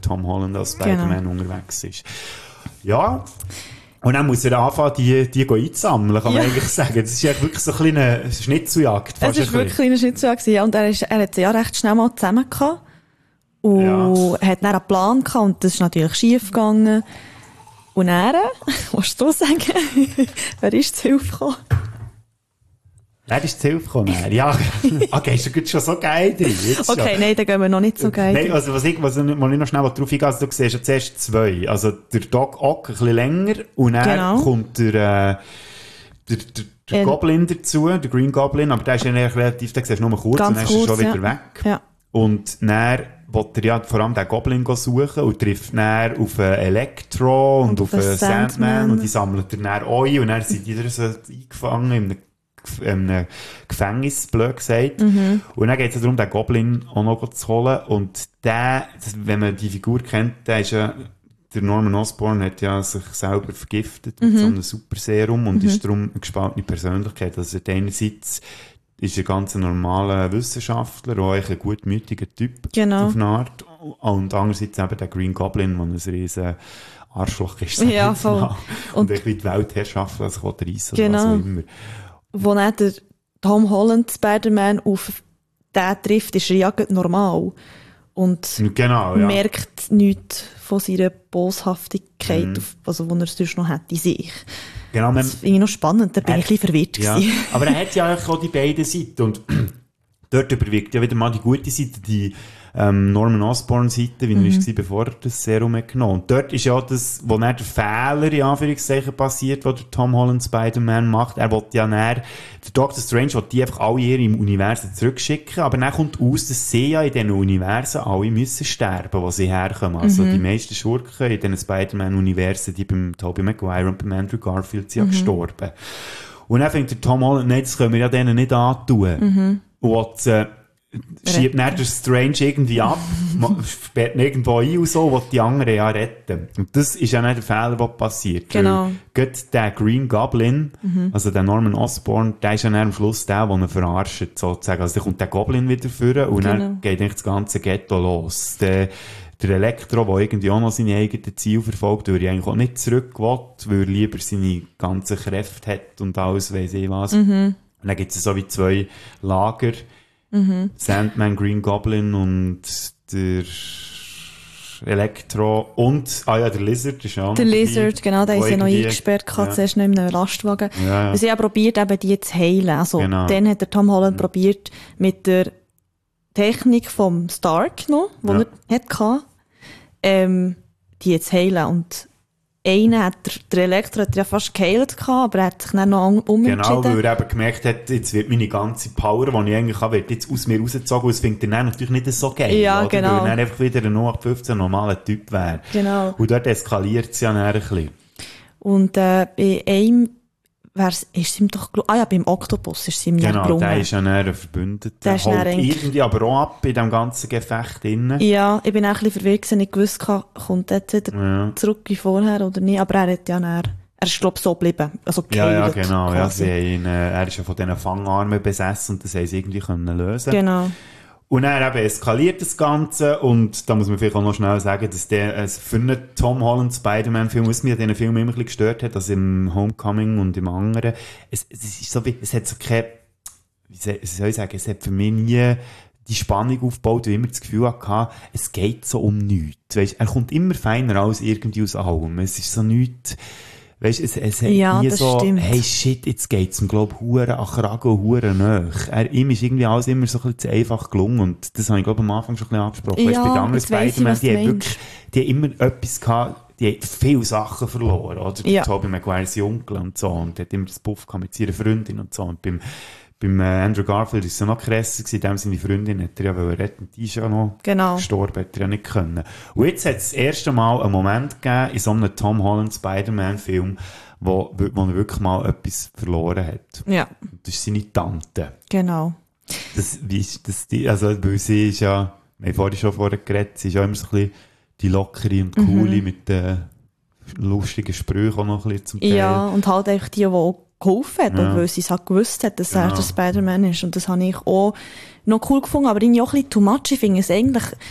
Tom Holland als Spider-Man genau. unterwegs ist. Ja, und dann muss er anfangen, die, die einzusammeln, kann man ja. eigentlich sagen. Das ist wirklich so ein eine Schnitzeljagd. Es ist wirklich eine Schnitzeljagd, ja. Und er, ist, er hat ja recht schnell mal zusammen gehabt. Und ja. hat dann einen Plan gehabt und das ist natürlich schief gegangen. Und er, willst du sagen, wer ist zu Hilfe gekommen? Wer ist zu Hilfe gekommen? Ja, okay, ist ja schon so geil drin. Okay, schon. Nein, dann gehen wir noch nicht so geil Nein, also was ich, was ich noch schnell drauf eingehe, also du siehst ja zuerst zwei. Also der Doc Ock ein bisschen länger und dann genau. kommt der, äh, der, der, der ähm. Goblin dazu, der Green Goblin, aber der ist ja relativ, den siehst du nur kurz Ganz und dann ist er schon ja. wieder weg. Ja. Und dann will er ja vor allem den Goblin suchen und trifft dann auf Electro und, und auf, auf Sandman. Sandman und die sammelt er dann auch ein und dann sind die so eingefangen in einem in einem Gefängnis, blöd gesagt. Mhm. Und dann geht es darum, den Goblin auch noch zu holen. Und der, wenn man die Figur kennt, der ist ja, der Norman Osborn hat ja sich selber vergiftet mit mhm. so einem Superserum und mhm. ist darum eine gespaltene Persönlichkeit. Also einerseits ist er ein ganz normaler Wissenschaftler, auch ein gutmütiger Typ genau. auf eine Art. Und andererseits eben der Green Goblin, der ein riesen Arschloch ist. Ja, voll. Und, und irgendwie die Weltherrschaft also reissen genau. oder was auch immer. Wo dann der Tom Holland Spider-Man auf den trifft, ist er ja normal. Und genau, ja. merkt nichts von seiner Boshaftigkeit, mhm. also die er sonst noch hat in sich. Genau, das finde ich noch spannend, da bin er, ich ein bisschen verwirrt ja. gewesen. Aber er hat ja auch die beiden Seiten und dort überwiegt ja wieder mal die gute Seite, die ähm, Norman Osborn-Seite, wie mhm. er war, bevor er das Serum hat genommen. Und dort ist ja das, wo dann der Fehler, in Anführungszeichen, passiert, wo der Tom Holland Spider-Man macht. Er will ja dann, der Doctor Strange will die einfach alle ihre im Universum zurückschicken, aber dann kommt aus, dass sie ja in diesen Universen alle müssen sterben, wo sie herkommen. Also mhm. die meisten Schurken in diesen Spider-Man-Universen, die beim Tobey Maguire und beim Andrew Garfield sind mhm. ja gestorben. Und dann fängt der Tom Holland, nein, das können wir ja denen nicht antun. Mhm. Und äh, schiebt dann der Strange irgendwie ab, sperrt ihn irgendwo ein und so, will die anderen ja retten. Und das ist ja nicht der Fehler, der passiert. Genau. Gerade der Green Goblin, mhm. also der Norman Osborn, der ist ja dann am Schluss der, der ihn verarscht, sozusagen. Also da kommt der Goblin wieder vor und genau. dann geht eigentlich das ganze Ghetto los. Der, der Elektro, der irgendwie auch noch seine eigenen Ziele verfolgt, weil er eigentlich auch nicht zurück will, weil er lieber seine ganzen Kräfte hat und alles, weiss ich was. Mhm. Und dann gibt es so wie zwei Lager, mhm. Sandman, Green Goblin und der Elektro und, ah ja, der Lizard ist auch Der Lizard, die, genau, der ist ja noch eingesperrt, ja. zuerst noch in einem Lastwagen. Ja, ja. Sie haben probiert, eben die zu heilen. Also, genau. Dann hat der Tom Holland mhm. probiert, mit der Technik vom Stark noch, die ja. er hatte, ähm, die zu heilen. Und einer hat, der, der Elektro hat ja fast geheilt gehabt, aber er hat sich dann noch umentschieden. Genau, weil er eben gemerkt hat, jetzt wird meine ganze Power, die ich eigentlich habe, wird jetzt aus mir rausgezogen und es findet er dann natürlich nicht so geil. Ja, oder? genau. Weil er dann einfach wieder ein null acht fünfzehn normaler Typ wäre. Genau. Und dort eskaliert es ja dann ein bisschen. Und äh, bei einem wär's, ist es ihm doch gelungen. Ah ja, beim Oktopus ist es ihm genau, gelungen. Genau, der ist ja dann ein Verbündeter. Der ist holt irgendwie aber auch ab in diesem ganzen Gefecht drin. Ja, ich bin auch ein bisschen verwirrt, ich wusste, kommt er jetzt wieder ja. zurück wie vorher oder nicht, aber er hat ja dann, er ist glaube ich so geblieben. Also ja, ja, genau. Ja, sie haben ihn, äh, er ist ja von diesen Fangarmen besessen und das haben sie irgendwie können lösen. Genau. Und dann eben eskaliert das Ganze und da muss man vielleicht auch noch schnell sagen, dass der äh, für einen Tom Holland Spider-Man-Film, was mich an diesen Film immer ein bisschen gestört hat, also im Homecoming und im anderen, es, es ist so wie, es hat so keine, wie soll ich sagen, es hat für mich nie die Spannung aufgebaut, wie ich immer das Gefühl hatte, es geht so um nichts. Weißt, er kommt immer feiner als irgendwie aus allem. Es ist so nichts, weißt, es, es hat ja, nie so, stimmt. hey shit, jetzt geht's ihm, glaub, hure an Kragen und hure nach. Er, ihm ist irgendwie alles immer so ein bisschen zu einfach gelungen und das habe ich, glaub, am Anfang schon ein bisschen angesprochen. Ja, weißt, bei den anderen Spider-Man, die haben wirklich, die haben immer etwas gehabt, die haben viele Sachen verloren, oder? Ja. Tobey Maguire, sein Onkel und so, und der hat immer das Puff gehabt mit seiner Freundin und so, und beim, beim Andrew Garfield ist es ja noch krasser gewesen, dem seine Freundin hat er ja retten, die ist ja noch genau. gestorben, hat er ja nicht können. Und jetzt hat es das erste Mal einen Moment gegeben in so einem Tom Holland Spider-Man-Film, wo, wo er wirklich mal etwas verloren hat. Ja. Das ist seine Tante. Genau. Das, wie ist das, die, also, weil sie ist ja, wir haben vorhin schon vorher geredet, sie ist ja immer so ein bisschen die lockere und coole mhm. mit den lustigen Sprüchen auch noch ein bisschen zum Teil. Ja, und halt einfach die, die auch geholfen hat, ja. weil sie es halt gewusst hat, dass genau. er der Spider-Man ist. Und das habe ich auch noch cool gefunden, aber irgendwie auch ein bisschen too much. Ich finde es eigentlich,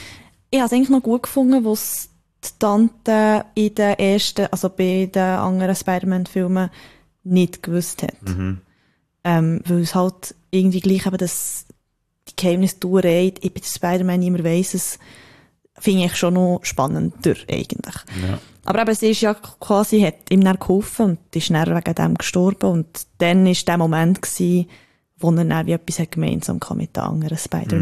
ich habe es eigentlich noch gut gefunden, wo es die Tante in den ersten, also bei den anderen Spider-Man-Filmen nicht gewusst hat. Mhm. Ähm, weil es halt irgendwie gleich eben das, die Geheimnisstuerei, ich bin Spider-Man, niemand weiss es, finde ich schon noch spannender eigentlich. Ja. Aber eben, sie ist ja quasi, hat ihm dann geholfen und ist dann wegen dem gestorben und dann war der Moment gewesen, wo er dann wie etwas hat gemeinsam mit den anderen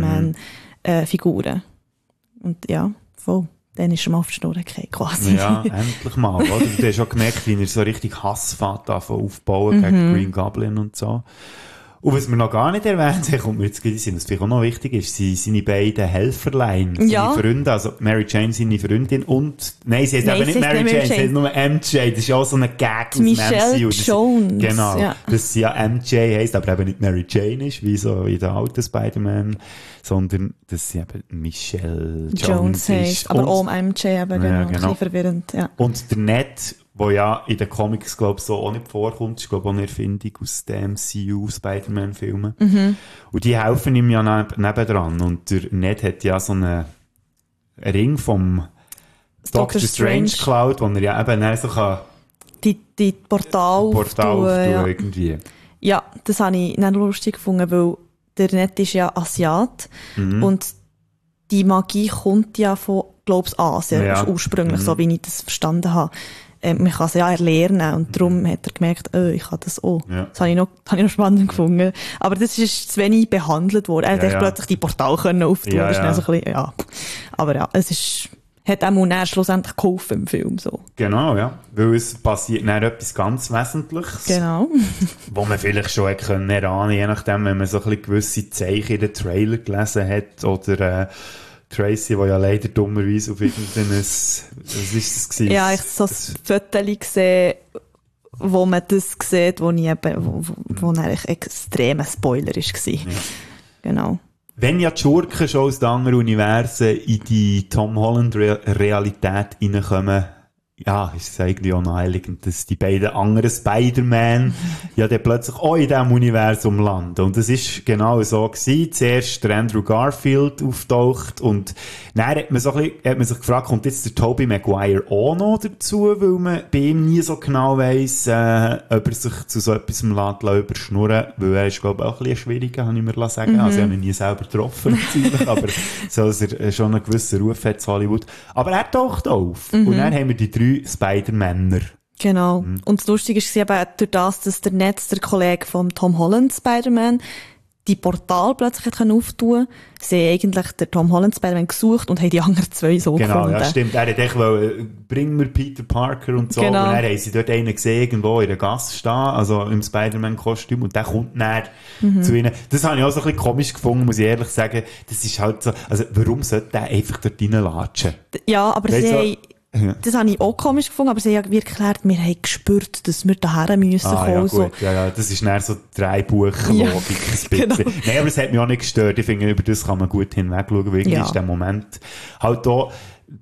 Spider-Man-Figuren. Mhm. Äh, und ja, voll. Dann ist er mal auf die Schnur gefallen, quasi. Ja, endlich mal, oder? Du hast schon gemerkt, wie er so richtig Hass fährt aufbauen mhm. gegen Green Goblin und so. Und was wir noch gar nicht erwähnt haben, kommt mir jetzt gerade in den Sinn, was vielleicht auch noch wichtig ist, sind seine beiden Helferlein, seine ja. Freunde, also Mary Jane, seine Freundin und, nein, sie heißt nein, eben nicht Mary Jane, Jane, sie heißt nur M J, das ist ja auch so eine Gag aus Michelle dem M C U. Jones. Genau, ja. dass sie ja M J heisst, aber eben nicht Mary Jane ist, wie so in der alten Spider-Man, sondern dass sie eben Michelle Jones, Jones heisst. Aber auch M J eben, genau, ja, genau. Ein bisschen verwirrend, ja. Und der Ned, wo ja in den Comics, glaube ich, so auch nicht vorkommt, ist, glaube ich, auch eine Erfindung aus den M C U-Spider-Man-Filmen. Mhm. Und die helfen ihm ja neb- nebendran. Und der Ned hat ja so einen Ring vom Doctor Strange geklaut, wo er ja eben dann so kann die, die Portal Portal auftun, ja. irgendwie. Ja, das habe ich nicht lustig gefunden, weil der Ned ist ja Asiat mhm. und die Magie kommt ja von, glaube ich, Asien, ja. ursprünglich, mhm. so wie ich das verstanden habe. Ähm, man kann es ja erlernen und darum hat er gemerkt, oh, ich kann das auch. Ja. Das habe ich, noch, habe ich noch spannend gefunden. Aber das ist zu wenig behandelt worden. Er ja, hat ja. plötzlich die Portal können auftun. Ja, ja. So ein bisschen, ja. Aber ja, es ist, hat auch mal schlussendlich geholfen im Film. So. Genau, ja. Weil es passiert dann etwas ganz Wesentliches. Genau. Wo man vielleicht schon hätte können erahnen, je nachdem, wenn man so ein bisschen gewisse Zeichen in den Trailer gelesen hat oder, äh, Tracy, die ja leider dummerweise auf irgendein, was ist das gewesen? Ja, ich habe so ein Foto gesehen, wo man das sieht, wo ich eben, wo, wo, wo eigentlich extremer Spoiler war. Ja. Genau. Wenn ja die Schurken schon aus den anderen Universen in die Tom Holland Realität reinkommen, ja, ist es eigentlich auch naheliegend, dass die beiden anderen Spider-Man ja dann plötzlich auch in diesem Universum landen. Und das ist genau so gewesen. Zuerst der Andrew Garfield auftaucht und dann hat man, so ein bisschen, hat man sich gefragt, kommt jetzt der Tobey Maguire auch noch dazu, weil man bei ihm nie so genau weiss, äh, ob er sich zu so etwas überschnurren lässt, weil er ist, glaube ich, auch ein bisschen schwieriger, habe ich mir sagen. Mhm. Also ich habe ihn nie selber getroffen, natürlich, aber so, dass er schon einen gewissen Ruf hat zu Hollywood. Aber er taucht auf. Mhm. Und dann haben wir die drei Spider-Männer. Genau. Mhm. Und das Lustige ist eben durch das, dass der Netz, der Kollege von Tom Holland Spider-Man, die Portal plötzlich hat auftun, sie haben eigentlich den Tom Holland Spider-Man gesucht und haben die anderen zwei so genau, gefunden. Genau, ja, stimmt. Er hat echt wollen, bring mir Peter Parker und so. Genau. Und dann haben sie dort einen gesehen, irgendwo in der Gasse stehen, also im Spider-Man-Kostüm, und der kommt dann mhm. zu ihnen. Das habe ich auch so ein bisschen komisch gefunden, muss ich ehrlich sagen. Das ist halt so, also warum sollte der einfach dort reinlatschen? Ja, aber weißt sie so, haben, ja. Das habe ich auch komisch gefunden, aber sie haben wirklich erklärt, wir haben gespürt, dass wir daher müssen ah, kommen. Ja, gut. So. Ja, ja, das ist dann so drei Buch-Logik. Ja, genau. Nein, aber es hat mich auch nicht gestört. Ich finde, über das kann man gut hinwegschauen, weil irgendwie ja. ist der Moment halt da,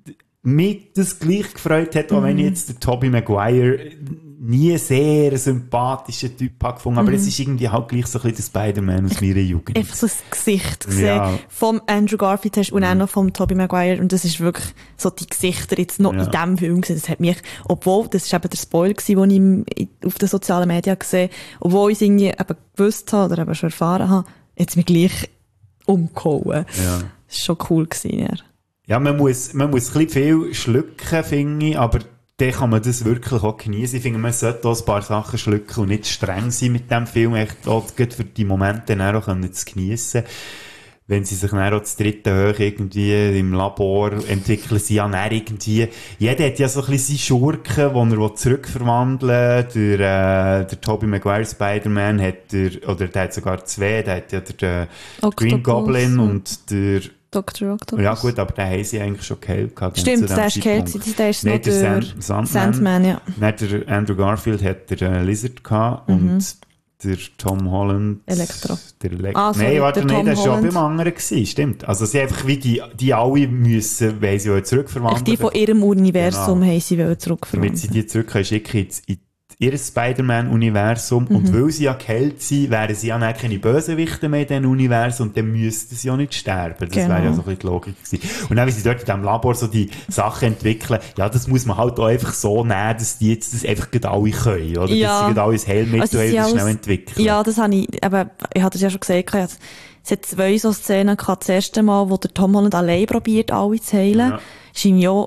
mich das gleich gefreut hat, auch mhm. wenn ich jetzt den Tobey Maguire nie sehr sympathischer Typ habe gefunden, aber mhm. es ist irgendwie halt gleich so ein bisschen der Spider-Man aus meiner Jugend. Einfach so das Gesicht gesehen. Ja. Vom Andrew Garfield hast und mhm. auch noch vom Tobey Maguire, und das ist wirklich so die Gesichter jetzt noch ja. in diesem Film gesehen. Das hat mich, obwohl, das ist eben der Spoiler gewesen, den ich auf den sozialen Medien gesehen habe, obwohl ich es irgendwie eben gewusst habe oder eben schon erfahren habe, hat es mich gleich umgehauen. Ja. Das war schon cool gewesen, ja. Ja, man muss, man muss ein bisschen viel schlucken, finde ich, aber dann kann man das wirklich auch genießen. Ich finde, man sollte auch ein paar Sachen schlucken und nicht streng sein mit dem Film, echt auch für die Momente dann auch zu geniessen. Wenn sie sich dann auch das dritte Hoch irgendwie im Labor entwickeln, sie ja dann irgendwie, jeder hat ja so ein bisschen seine Schurken, die er zurückverwandeln will. Der, äh, der Tobey Maguire Spider-Man hat der, oder der hat sogar zwei, der hat ja der, der Green Goblin und der Doktor Octopus. Ja gut, aber den haben sie eigentlich schon geheilt gehabt. Stimmt, der ist geheilt, der ist noch der Sand, Sandman. Sandman, ja. Dann der Andrew Garfield hat der äh, Lizard gehabt mhm. und der Tom Holland... Elektro. Der Elek- ah, sorry, Nein, warte, der nein, der war schon Holland. beim anderen gewesen, stimmt. Also sie einfach wie die, die alle müssen, weil sie zurückverwandeln. Die von ihrem Universum genau. haben sie zurückverwandeln. Damit sie die zurück können schicken in, ihr Spider-Man-Universum. Mhm. Und weil sie ja geheilt sind, wären sie ja nicht keine Bösewichte mehr in diesem Universum und dann müssten sie ja nicht sterben. Das genau. wäre ja so ein bisschen die Logik gewesen. Und dann, wie sie dort in diesem Labor so die Sachen entwickeln, ja, das muss man halt auch einfach so nehmen, dass die jetzt das einfach gerade alle können, oder? Ja. Dass sie gerade alle das Heilmittel also alles, schnell entwickeln. Ja, das habe ich, aber ich hatte das ja schon gesagt, es hat zwei so Szenen gehabt. Das erste Mal, wo der Tom Holland allein probiert, alle zu heilen, ja. ist ihm ja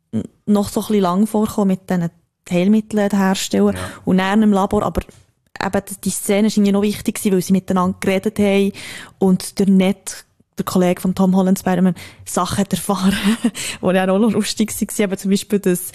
noch so ein bisschen lang vorgekommen mit diesen Heilmitteln herstellen. Ja. Und dann im Labor, aber eben die Szene war noch wichtig, weil sie miteinander geredet haben und der Ned, der Kollege von Tom Holland, Spider-Man, Sachen hat erfahren, die ja auch noch lustig waren. Aber zum Beispiel, dass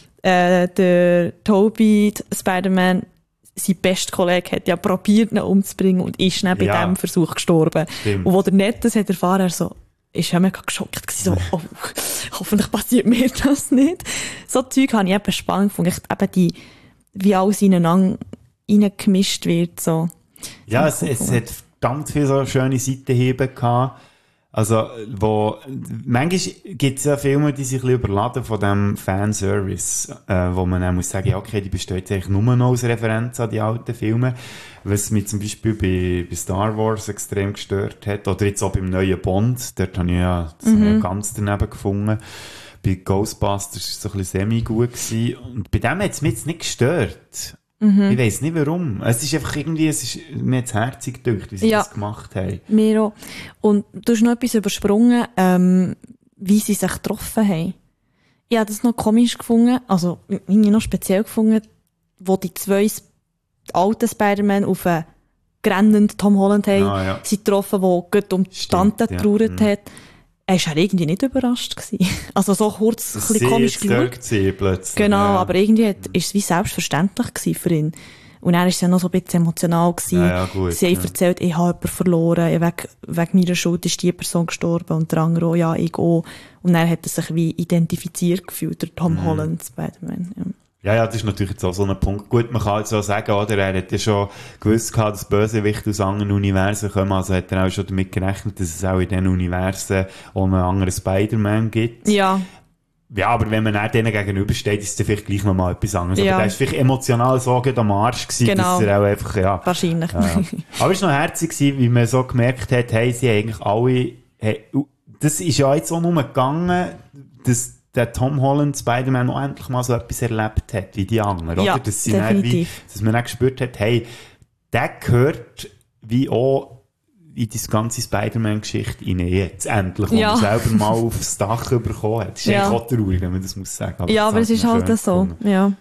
äh, der Tobey, Spider-Man, sein bester Kollege hat ja probiert, ihn umzubringen und ist dann bei ja. diesem Versuch gestorben. Stimmt. Und wo der Ned das hat erfahren, er so, ist ja mega geschockt gewesen, so, oh, hoffentlich passiert mir das nicht. So Zeug habe ich eben spannend gefunden, eben die, wie alles ineinander reingemischt wird, so. Ja, es, es hat verdammt viele so schöne Seitenhiebe gehabt. Also, wo, manchmal gibt es ja Filme, die sich ein bisschen überladen von dem Fanservice, äh, wo man dann muss sagen, ja, okay, die besteht eigentlich nur noch als Referenz an die alten Filme. Was mich zum Beispiel bei, bei Star Wars extrem gestört hat, oder jetzt auch beim neuen Bond, dort habe ich ja das mhm. ganz daneben gefunden. Bei Ghostbusters war es so ein bisschen semi-gut gewesen. Und bei dem hat es mich jetzt nicht gestört. Mhm. Ich weiss nicht warum. Es ist einfach irgendwie, es ist mir jetzt herzig gedacht, wie sie ja. das gemacht haben. Mir auch. Und du hast noch etwas übersprungen, ähm, wie sie sich getroffen haben. Ich habe das noch komisch gefunden, also, ich noch speziell gefunden, wo die zwei alten Spider-Man auf einen grennenden Tom Holland haben, ah, ja. sie getroffen, der gut um die Tante getrauert ja. hat. Er war irgendwie nicht überrascht gewesen. Also so kurz, ein bisschen komisch geschaut. Genau, ja. aber irgendwie hat, ist es wie selbstverständlich gewesen für ihn. Und er war ja noch so ein bisschen emotional gewesen. Ja, ja, gut, sie haben ja. erzählt, ich habe jemanden verloren, wegen, wegen meiner Schuld ist die Person gestorben und der andere auch, ja, ich auch. Und dann hat er sich wie identifiziert gefühlt, der Tom mhm. Holland, Spider-Man. Ja. Ja, ja, das ist natürlich jetzt auch so ein Punkt. Gut, man kann jetzt auch sagen, oder, er hat ja schon gewusst gehabt, dass Bösewichte aus anderen Universen kommen, also hat er auch schon damit gerechnet, dass es auch in diesen Universen auch einen anderen Spider-Man gibt. Ja. Ja, aber wenn man auch denen gegenübersteht, ist es vielleicht gleich nochmal etwas anderes. Ja. Aber der ist vielleicht emotional so am Arsch gewesen, genau. dass er auch einfach, ja. Wahrscheinlich. Ja. Aber es war noch herzig gewesen, wie man so gemerkt hat, hey, sie eigentlich alle, hey, das ist ja jetzt auch nur gegangen, dass der Tom Holland Spider-Man auch endlich mal so etwas erlebt hat, wie die anderen, ja, oder? Dass, sie dann wie, dass man dann gespürt hat, hey, der gehört wie auch in die ganze Spider-Man-Geschichte rein, jetzt endlich, wo ja. man selber mal aufs Dach bekommen hat. Das ist ja. eigentlich auch traurig, wenn man das muss sagen. Aber ja, aber es ist halt so, ja.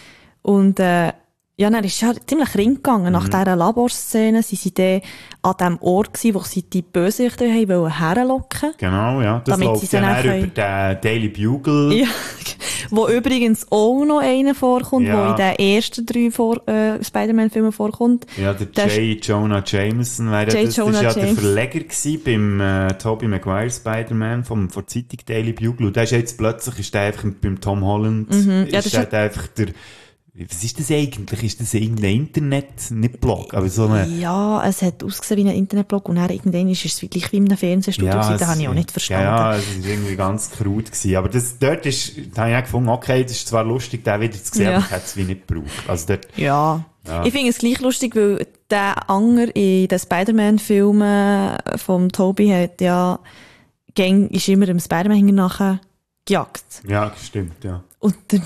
Und, äh, ja, dann ist es ja ziemlich ring gegangen. Nach mhm. dieser Laborszene sind sie dann an dem Ort gewesen, wo sie die Bösewichter haben wollen herlocken. Genau, ja. Das läuft ja dann über den Daily Bugle. Ja. Wo übrigens auch noch einer vorkommt, ja. der in den ersten drei vor, äh, Spider-Man-Filmen vorkommt. Ja, der, der J. Jonah Jameson wäre das. Das war ja der Verleger gewesen beim äh, Tobey Maguire Spider-Man vom, von der Zeitung Daily Bugle. Und der ist jetzt plötzlich, ist der einfach beim Tom Holland, mhm. ja, ist der einfach der, was ist das eigentlich? Ist das irgendein Internet, nicht Blog, aber so eine... Ja, es hat ausgesehen wie ein Internetblog und dann irgendwann ist es gleich wie in einem Fernsehstudio ja, gewesen, das habe ich auch nicht verstanden. Ja, es war irgendwie ganz krud gewesen. Aber das, dort ist, da habe ich auch gefunden, okay, das ist zwar lustig, den wieder zu sehen, ja. aber ich hätte es wie nicht gebraucht. Also dort, ja. ja. Ich finde es gleich lustig, weil der Anger in den Spider-Man-Filmen vom Tobey hat ja, gang ist immer dem Spider-Man nachher gejagt. Ja, stimmt, ja. Und der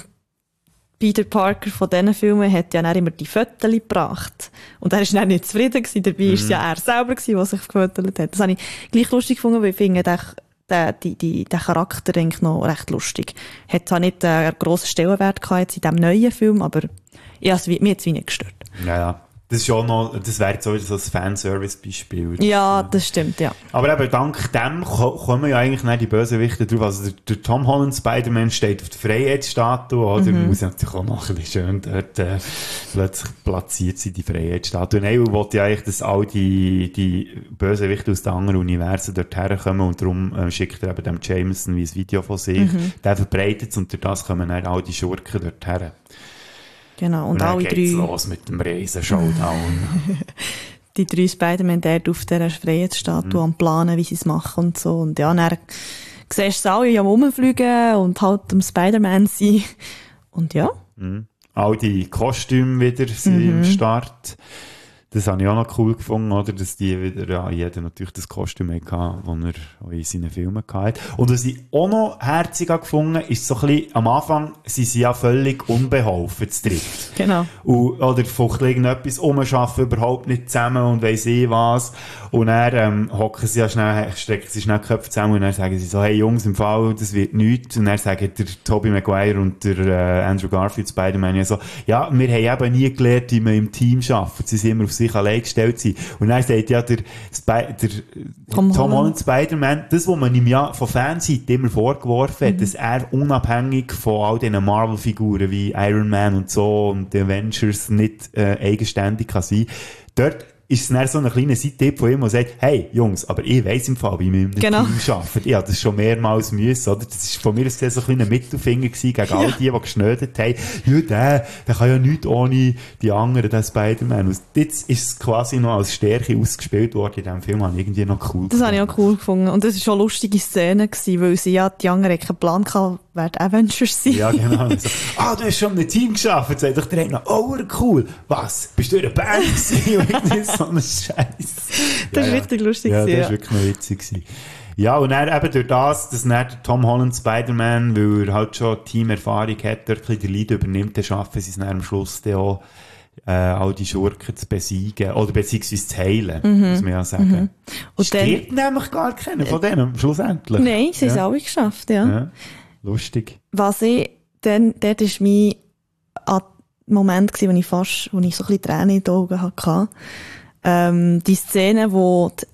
Peter Parker von diesen Filmen hat ja dann immer die Fotos gebracht. Und er war dann nicht zufrieden gewesen. Dabei war mm. es ja er selber gewesen, der sich gefotolt hat. Das habe ich gleich lustig gefunden, weil ich finde, der, der, die, die, der Charakter eigentlich noch recht lustig. Hat zwar nicht einen grossen Stellenwert gehabt jetzt in diesem neuen Film, aber ja, es, mir hat es wie nicht gestört. Ja, ja. Das ist schon noch, das wäre jetzt auch so ein Fanservice-Beispiel. Ja, das stimmt, ja. Aber eben, dank dem kommen ja eigentlich nicht die Bösewichte drauf. Also, der, der Tom Holland Spider-Man steht auf der Freiheitsstatue, oder? Mhm. Muss natürlich auch noch ein bisschen schön dort, äh, plötzlich platziert sein, die Freiheitsstatue. Und er will ja eigentlich, dass all die, die Bösewichte aus den anderen Universen dort herkommen und darum äh, schickt er eben dem Jameson wie ein Video von sich. Mhm. Der verbreitet es und durch das kommen dann all die Schurken dort her. Genau, und, und dann alle geht's drei. los mit dem Riesen-Showdown. Die drei Spider-Man dort auf dieser Freiheitsstatue am Planen, wie sie es machen und so. Und ja, dann siehst du alle am Rumfliegen und halt am Spider-Man sein. Und ja. Mhm. all die Kostüme wieder sind Mhm. im Start. Das habe ich auch noch cool gefunden, oder? Dass die wieder, ja, jeder natürlich das Kostüm hatte, das er auch in seinen Filmen hatte. Und was ich auch noch herzig habe gefunden, ist so ein bisschen, am Anfang sind sie ja völlig unbeholfen zu dritt. Genau. Und, oder fuchteln irgendetwas um, arbeiten überhaupt nicht zusammen und weiss ich was. Und dann, ähm, hocken sie ja schnell, strecken sie schnell die Köpfe zusammen und dann sagen sie so, hey Jungs, im Fall, das wird nichts. Und dann sagen der Tobey Maguire und der äh, Andrew Garfield, Spider-Man, ja so, ja, wir haben eben nie gelernt, wie man im Team arbeitet. Sie sind immer auf sich allein gestellt sind. Und dann sagt ja der, Sp- der Tom, Tom Holland. Holland Spider-Man, das, was man ihm ja von Fanseite immer vorgeworfen hat, Mhm. dass er unabhängig von all diesen Marvel-Figuren wie Iron Man und so und die Avengers nicht äh, eigenständig kann sein. Dort ist es dann so ein kleiner Seittipp von ihm, der sagt, hey, Jungs, aber ich weiss im Fall, wie wir im Genau. Team arbeiten. Ich habe das schon mehrmals müssen, oder? Das war von mir so ein kleiner Mittelfinger gewesen gegen all die, die geschnödet haben. Ja, der, der kann ja nichts ohne die anderen, der Spider-Man. Und jetzt ist es quasi noch als Stärke ausgespielt worden in diesem Film. Habe ich irgendwie noch cool Das habe ich auch cool gefunden. Und das war schon eine lustige Szene gewesen, weil sie ja, die anderen keinen Plan hatten, wer die Avengers sind. Ja, genau. So, ah, du hast schon in einem Team gearbeitet. Sagt doch direkt noch, oh, cool. Was? Bist du in einer Band gewesen? Und irgendwie so ein Scheiß. Das ist richtig lustig Ja, gewesen, das war ja. wirklich noch witzig gewesen. Ja, und dann eben durch das, dass dann der Tom Holland Spider-Man, weil er halt schon Teamerfahrung hat, dort ein bisschen den Lead übernimmt, dann schaffen sie es dann am Schluss dann auch, äh, all die Schurken zu besiegen. Oder beziehungsweise zu heilen, Mhm. muss man ja sagen. Mhm. Und Stirbt nämlich gar keiner von denen, schlussendlich. Nein, sie haben es ja. alle geschafft, ja. Ja. Lustig. Was ich, dann, dort war mein ah, Moment gewesen, wo ich fast, wo ich so ein bisschen Tränen in den Augen hatte. Ähm, die Szene, wo die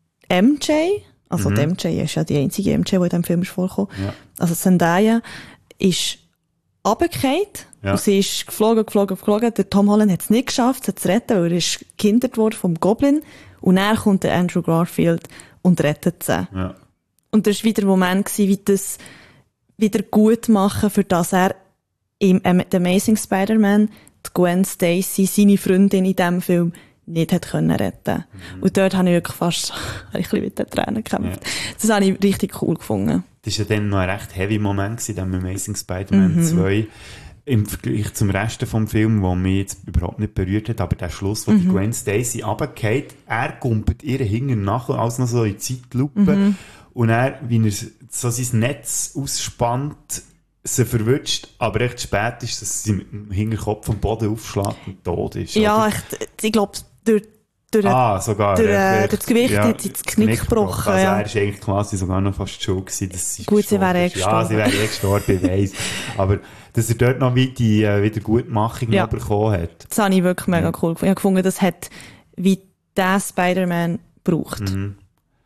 M J, also Mhm. die M J ist ja die einzige M J, die in diesem Film ist vorgekommen, Ja. also Zendaya, ist runtergefallen Ja. und sie ist geflogen, geflogen, geflogen. Der Tom Holland hat es nicht geschafft, sie zu retten, weil er ist gehindert worden vom Goblin. Und dann kommt der Andrew Garfield und rettet sie. Ja. Und das war wieder ein Moment gewesen, wie das wieder gut machen, für das er im ähm, The Amazing Spider-Man, die Gwen Stacy, seine Freundin in diesem Film, nicht hat können retten. Mhm. Und dort habe ich wirklich fast ein bisschen mit den Tränen gekämpft. Ja. Das habe ich richtig cool gefunden. Das war ja dann noch ein recht heavy Moment gewesen, dem Amazing Spider-Man Mhm. zwei. Im Vergleich zum Rest vom Film, der mich jetzt überhaupt nicht berührt hat, aber der Schluss, wo Mhm. die Gwen Stacy runterfällt, er kumpelt ihr hinten nach, alles noch so in Zeitlupe. Mhm. Und er, wie er so sein Netz ausspannt, sie verwünscht, aber recht spät ist, dass sie mit dem Hinterkopf vom Boden aufschlägt und tot ist. Ja, oder? echt, ich glaube, durch, durch, Ah, sogar. durch, Er äh, hat durch das Gewicht hat sie das Knick gebrochen. Also Ja. er ist eigentlich quasi sogar noch fast schuld gewesen, dass sie Gut, sie gestorben wäre eh ist. Ja, sie gestorben. wäre eh gestorben, ich weiss. Aber dass er dort noch wie die äh, Wiedergutmachung Ja. noch bekommen hat. Das habe ich wirklich mega cool gefunden. Ich habe gefunden, das hat wie der Spider-Man gebraucht. Mhm.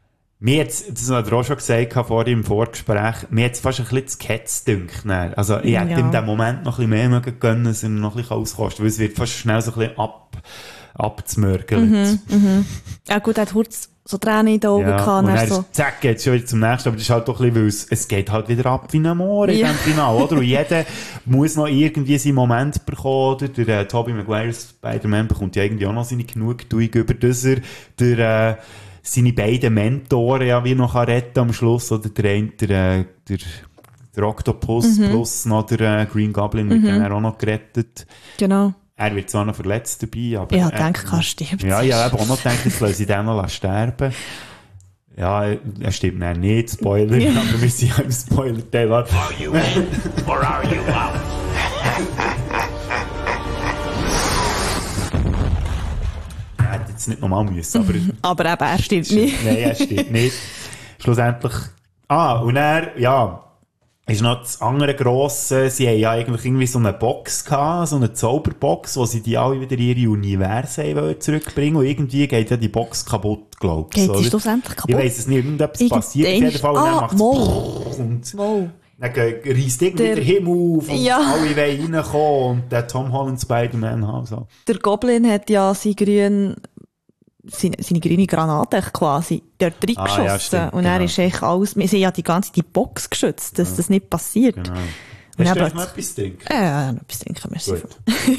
Mir jetzt, das hat er auch schon gesagt vorhin im Vorgespräch, mir hat es fast ein bisschen zu Ketz gedünkt. Ne? Also ich Ja. hätte in dem Moment noch ein bisschen mehr mögen können, dass er noch ein bisschen auskosten, weil es wird fast schnell so ein bisschen ab, abzumörgelt. Mhm, mhm. Ja gut, er hat kurz so Tränen in den Augen Ja, gehabt. und Und dann dann so, ist, zack, geht's schon wieder zum nächsten, aber das ist halt doch ein bisschen, weil es, es geht halt wieder ab wie ein Moor in Ja. dem Finale, oder? Und jeder muss noch irgendwie seinen Moment bekommen, oder? Der äh, Tobey Maguire Spider-Man bekommt ja irgendwie auch noch seine Genugtuung über das er, der, äh, seine beiden Mentoren ja wie noch retten am Schluss, oder der eine, der, äh, der, der Octopus Mhm. plus noch der äh, Green Goblin wird Mhm. dann auch noch gerettet. genau. Er wird zwar noch verletzt dabei, aber... Ich habe er- gedacht, er stirbt. Ja, ich habe auch noch gedacht, jetzt lassen sie den noch sterben. Ja, er stimmt dann nicht, Spoiler, Ja. aber wir sind ja im Spoiler-Teil. Are you in or are you out? Er hätte jetzt nicht nochmal müssen, aber... Aber eben, er stirbt nicht. Nein, er stimmt nicht. Schlussendlich... Ah, und er, ja... Ist noch das andere Grosse, sie haben ja eigentlich irgendwie so eine Box gehabt, so eine Zauberbox, wo sie die alle wieder in ihre Universen wollen zurückbringen und irgendwie geht ja die Box kaputt, glaubst du. Geht sie schlussendlich kaputt? Ich weiss es nicht, irgendetwas Irgend- passiert auf jeden Fall und dann Ah, macht es Mo. und Mo. dann ge- reisst irgendwie Der- der Himmel auf und Ja. alle wollen reinkommen und der Tom Holland Spider-Man haben so. Der Goblin hat ja seine grüne, seine, seine grüne Granate quasi dort Ah, ja, reingeschossen. stimmt, und er genau. ist echt alles, wir sind ja die ganze die Box geschützt, dass das nicht passiert. Genau. Und Hast du dann eigentlich noch plötzlich- etwas zu trinken? Ja, ja, noch etwas trinken, merci. Gut.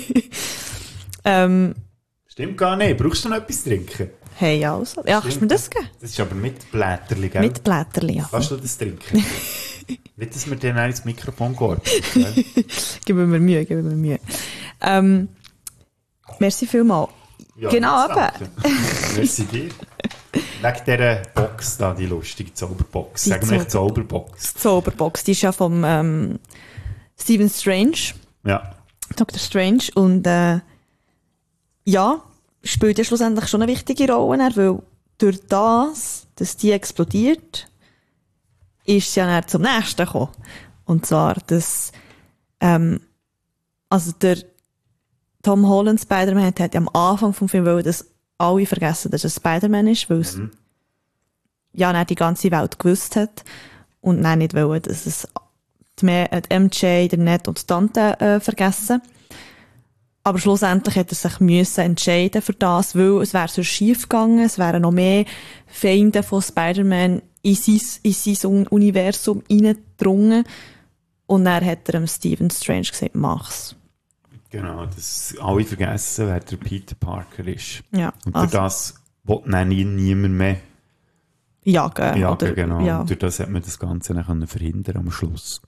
ähm, Stimmt gar nicht. Brauchst du noch etwas zu trinken? hey, also. Ja, kannst du mir das geben? Das ist aber mit Blätterli, gell? Mit Blätterli, ja. Kannst du das trinken? Nicht, dass wir dann ins Mikrofon gehen. Geben wir Mühe, geben wir Mühe. Ähm, merci vielmals. Ja, genau, jetzt eben. danke. Merci dir. Wegen dieser Box da, die lustige Zauberbox. Die Sagen wir echt Zauberbox. Zauberbox. Zauberbox, die ist ja vom ähm, Stephen Strange. Ja. Doktor Strange. Und äh, ja, spielt ja schlussendlich schon eine wichtige Rolle, weil durch das, dass die explodiert, ist sie ja dann zum nächsten gekommen. Und zwar, dass ähm, also der Tom Holland Spider-Man hat, hat ja am Anfang vom Film wollen, dass alle vergessen, dass er Spider-Man ist, weil es Mhm. ja nicht die ganze Welt gewusst hat und dann nicht wollen, dass es die M J, der Ned und die Tante äh, vergessen. Aber schlussendlich hat er sich müssen entscheiden für das, weil es wäre so schief gegangen, es wären noch mehr Feinde von Spider-Man in sein, in sein Universum reingedrungen. Und dann hat er dem Stephen Strange gesagt, mach's. Genau, dass alle vergessen, wer der Peter Parker ist. Ja, Und durch also, das will dann ihn niemand mehr jagen. jagen. oder, Genau. Ja. Und durch das hat man das Ganze dann können verhindern am Schluss.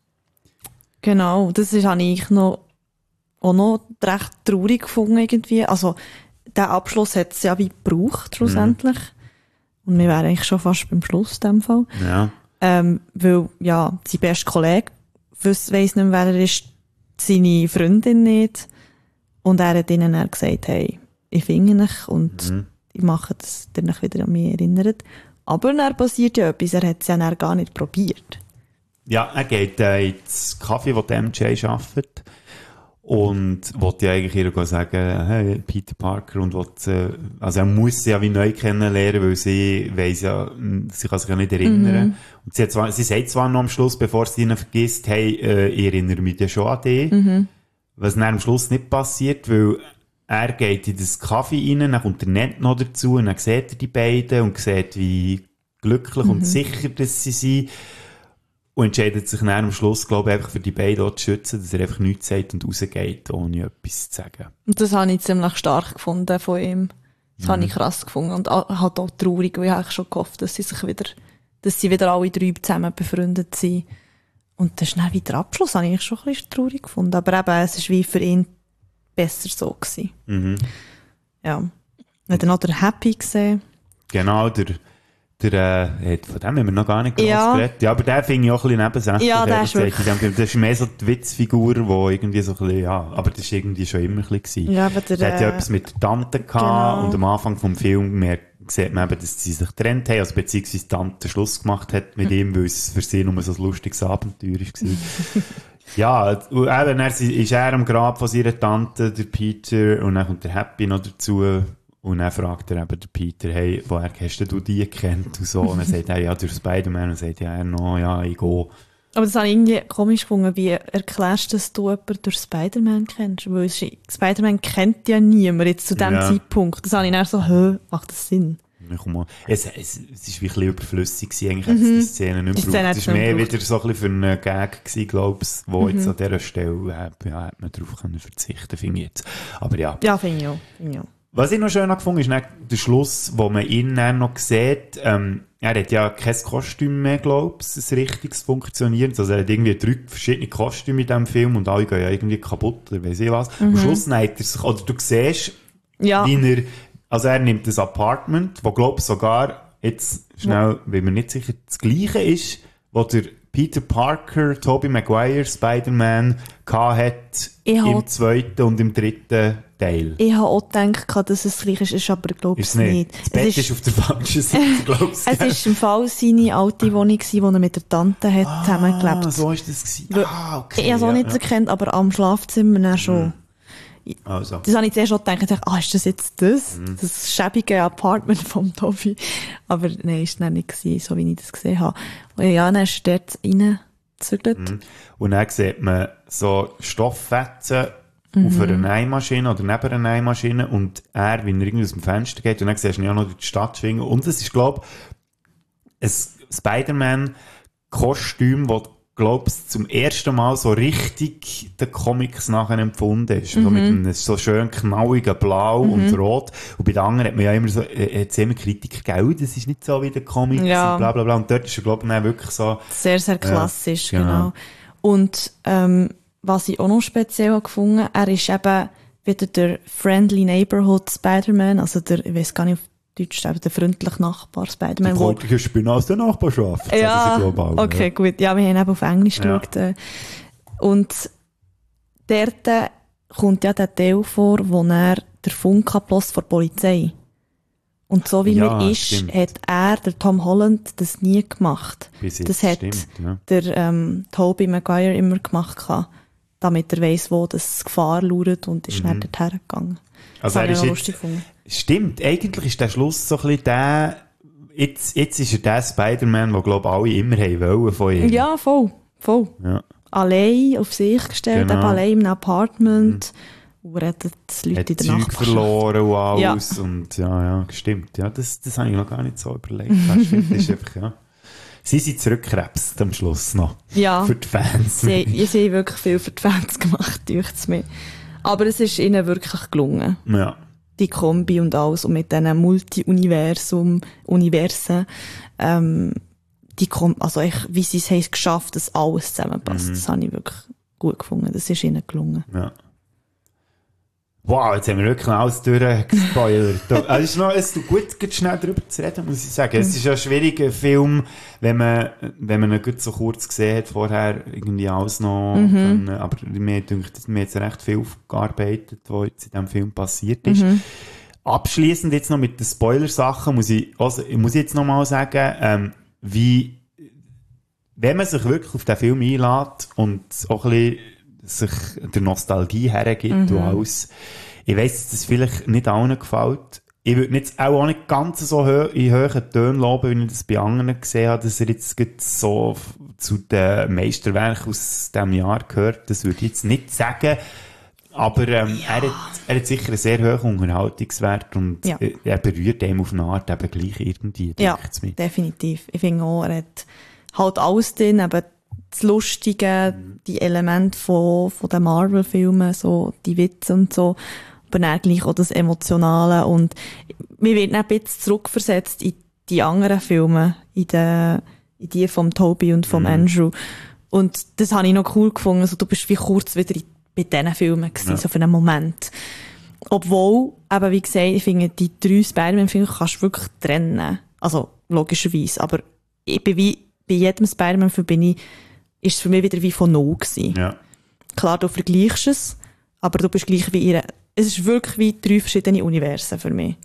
Genau, das ist, habe ich noch, auch noch recht traurig gefunden irgendwie. Also, der Abschluss hat es ja wie gebraucht, schlussendlich. Und wir wären eigentlich schon fast beim Schluss in dem Fall. Ja. Ähm, weil, ja, sein bester Kollege weiss nicht mehr, wer er ist, seine Freundin nicht. Und er hat ihnen dann gesagt, hey, ich finde euch und Mhm. ich mache, dass ihr euch wieder an mich erinnert. Aber dann passiert ja etwas, er hat es ja dann gar nicht probiert. Ja, er geht äh, ins Café, wo die M J arbeitet. Und wollte ja eigentlich ihr sagen, hey, Peter Parker, und wollte, äh, also er muss sie ja wie neu kennenlernen, weil sie weiss ja, mh, sie kann sich ja nicht erinnern. Mhm. Und sie, hat zwar, sie sagt zwar noch am Schluss, bevor sie ihn vergisst, hey, äh, ich erinnere mich ja schon an dich. Mhm. Was dann am Schluss nicht passiert, weil er geht in das Kaffee rein, dann kommt der Ned noch dazu, und dann sieht er die beiden und sieht, wie glücklich Mhm. und sicher dass sie sind. Und entscheidet sich dann am Schluss, glaube ich, einfach für die beiden auch zu schützen, dass er einfach nichts sagt und rausgeht, ohne etwas zu sagen. Und das habe ich ziemlich stark gefunden von ihm. Das habe ich krass gefunden. Und auch- halt auch traurig, weil ich eigentlich schon gehofft, dass sie sich wieder, dass sie wieder alle drei zusammen befreundet sind. Und das ist dann wieder der Abschluss, habe ich schon ein bisschen traurig gefunden. Aber eben, es ist wie für ihn besser so gewesen. Mhm. Ja. Hat er noch den Happy gesehen? Genau, der, der, äh, von dem haben wir noch gar nicht groß Ja. geredet. Ja, aber der finde ich auch ein bisschen nebensächlich. Ja, der ehrlich ist wirklich- gesagt. Das ist mehr so die Witzfigur, die irgendwie so ein bisschen, ja, aber das war irgendwie schon immer ein bisschen. Ja, aber der, Der hat ja äh, etwas mit der Tante gehabt, genau. und am Anfang vom Film mehr sieht man eben, dass sie sich getrennt haben, also beziehungsweise die Tante Schluss gemacht hat mit ihm, weil es für sie nur so ein lustiges Abenteuer war. Ja, und eben, dann ist er am Grab von seiner Tante, der Peter, und dann kommt der Happy noch dazu. Und dann fragt er eben der Peter, hey, woher hast du die gekannt? Und so. Und dann sagt er, ja, durch Spider-Man. Und dann sagt er, no, ja, ich gehe. Aber das habe ich irgendwie komisch gefunden. Wie erklärst du, dass du jemanden durch Spider-Man kennst? Weil es ist- Spider-Man kennt ja niemand jetzt zu diesem Ja. Zeitpunkt. Das habe ich dann so, hä, macht das Sinn? Ich komm mal. Es, es, es ist wie ein bisschen überflüssig gewesen, eigentlich, als die Szene nicht Die mehr Szene braucht. hat's Es war nicht mehr gebraucht. wieder so ein bisschen für einen Gag gewesen, glaube ich, wo jetzt an dieser Stelle, äh, ja, hat man darauf können verzichten, finde ich jetzt. Aber ja. Ja, finde ich auch. Finde ich auch. Was ich noch schön gefunden habe, ist dann der Schluss, wo man ihn dann noch sieht. Ähm, er hat ja kein Kostüm mehr, glaube ich, ein richtiges funktioniert. Also er hat irgendwie drei verschiedene Kostüme in diesem Film und alle gehen ja irgendwie kaputt oder weiss ich was. Am Schluss neigt er sich, oder du siehst, Ja. wie er, also er nimmt das Apartment, wo glaube ich sogar, jetzt schnell, weil mir nicht sicher, das Gleiche ist, wo der Peter Parker, Tobey Maguire, Spider-Man hat Ich im hab- zweiten und im dritten Teil. Ich habe auch gedacht, dass es gleich ist, ist aber ich glaube Ist es nicht. nicht. Das Bett Es ist, auf der falschen Seite, glaubst du? es ist im Fall seine alte Wohnung gewesen, wo er mit der Tante hat ah, zusammengelebt. so ist das gewesen. Weil- Ah, okay. Ich habe es auch ja, nicht ja. erkannt, aber am Schlafzimmer dann schon. Also. Das habe ich zuerst auch gedacht, ich dachte, ah, ist das jetzt das? Mhm. Das schäbige Apartment vom Tobi. Aber nein, ist dann nicht gewesen, so wie ich das gesehen habe. Und ja, dann ist er dort reingezügelt. Mhm. Und dann sieht man so Stofffetzen Mhm. auf einer Nähmaschine oder neben einer Nähmaschine und er, wie er irgendwie aus dem Fenster geht, und dann siehst du ihn ja noch durch die Stadt schwingen. Und es ist, glaube ich, ein Spider-Man-Kostüm, das, glaube ich, zum ersten Mal so richtig den Comics nachher empfunden ist. Also mit einem so schön knalligen Blau und Rot. Und bei den anderen hat man ja immer so, äh, hat's immer Kritiker gegeben, das ist nicht so wie der Comics Ja. und bla bla bla. Und dort ist er, glaube ich, dann wirklich so, Sehr, sehr klassisch, genau. genau. Und ähm, was ich auch noch speziell habe gefunden, er ist eben wieder der Friendly Neighborhood Spider-Man, also der, ich weiß gar nicht auf Deutsch, aber der freundliche Nachbar Spider-Man. Die freundliche Spinne aus der Nachbarschaft. Ja, sie, auch, okay, ja. gut. Ja, wir haben eben auf Englisch Ja. geschaut. Äh. Und dort äh, kommt ja der Teil vor, wo er der Funk ablässt vor der Polizei. Und so wie Ja, mir ist, stimmt. hat er, der Tom Holland, das nie gemacht. Bis jetzt, Das hat stimmt, ja. der ähm, Tobey Maguire immer gemacht, gehabt, damit er weiss, wo das Gefahr lauert und ist dann dort hergegangen. Das Also habe er ich ist noch jetzt, lustig gefunden. stimmt, eigentlich ist der Schluss so ein bisschen der, jetzt, jetzt ist er der Spider-Man, den, glaube ich, alle immer haben wollen von ihm. Ja, voll, voll. Ja. Allein auf sich gestellt, Genau. eben allein im Apartment, und rettet die Leute Hat in der Zeug Nachbarschaft. verloren und alles. Ja. Und ja, ja, stimmt. Ja, das, das habe ich noch gar nicht so überlegt. Das stimmt, das ist einfach, ja. Sie sind zurückgekrebst am Schluss noch. Ja. Für die Fans. Sie, sie haben wirklich viel für die Fans gemacht, denkt es mir. Aber es ist ihnen wirklich gelungen. Ja. Die Kombi und alles, und mit diesen Multi-Universum, Universen, ähm, die Kom also echt, wie sie es haben geschafft, dass alles zusammenpasst. Mhm. Das habe ich wirklich gut gefunden. Das ist ihnen gelungen. Ja. Wow, jetzt haben wir wirklich noch alles durchgespoilert. Also es ist noch, es tut gut, geht schnell darüber zu reden, muss ich sagen. Es ist ja schwierig, ein Film, wenn man, wenn man ihn gut so kurz gesehen hat, vorher irgendwie alles noch, Mhm. können, aber mir denkt, mir jetzt recht viel aufgearbeitet, was jetzt in diesem Film passiert ist. Mhm. Abschliessend jetzt noch mit den Spoiler-Sachen, muss ich, also, muss ich jetzt noch mal sagen, ähm, wie, wenn man sich wirklich auf den Film einlädt und auch ein bisschen sich der Nostalgie hergibt Mhm. und alles. Ich weiss, dass das vielleicht nicht allen gefällt. Ich würde jetzt auch, auch nicht ganz so hö in hohen Tönen loben, wie ich das bei anderen gesehen habe, dass er jetzt gerade so zu den Meisterwerken aus diesem Jahr gehört. Das würde ich jetzt nicht sagen. Aber ähm, er, hat, er hat sicher einen sehr hohen Unterhaltungswert und Ja. äh, er berührt einem auf eine Art eben gleich irgendwie, Ja, denkt's mir. definitiv. Ich finde auch, er hat halt alles drin, eben das Lustige, die Elemente von, von den Marvel-Filmen, so die Witze und so, aber dann gleich auch das Emotionale, und mir wird dann ein bisschen zurückversetzt in die anderen Filme, in die, in die vom Tobey und vom Andrew, und das habe ich noch cool gefunden, also du bist wie kurz wieder in, bei diesen Filmen gewesen, Ja. so für einen Moment. Obwohl, eben wie gesagt, ich finde, die drei Spider-Man-Filme kannst du wirklich trennen. Also, logischerweise. Aber ich bin wie, bei jedem Spider-Man-Film bin ich, ist es für mich wieder wie von null gewesen. Ja. Klar, du vergleichst es, aber du bist gleich wie ihre, es ist wirklich wie drei verschiedene Universen für mich.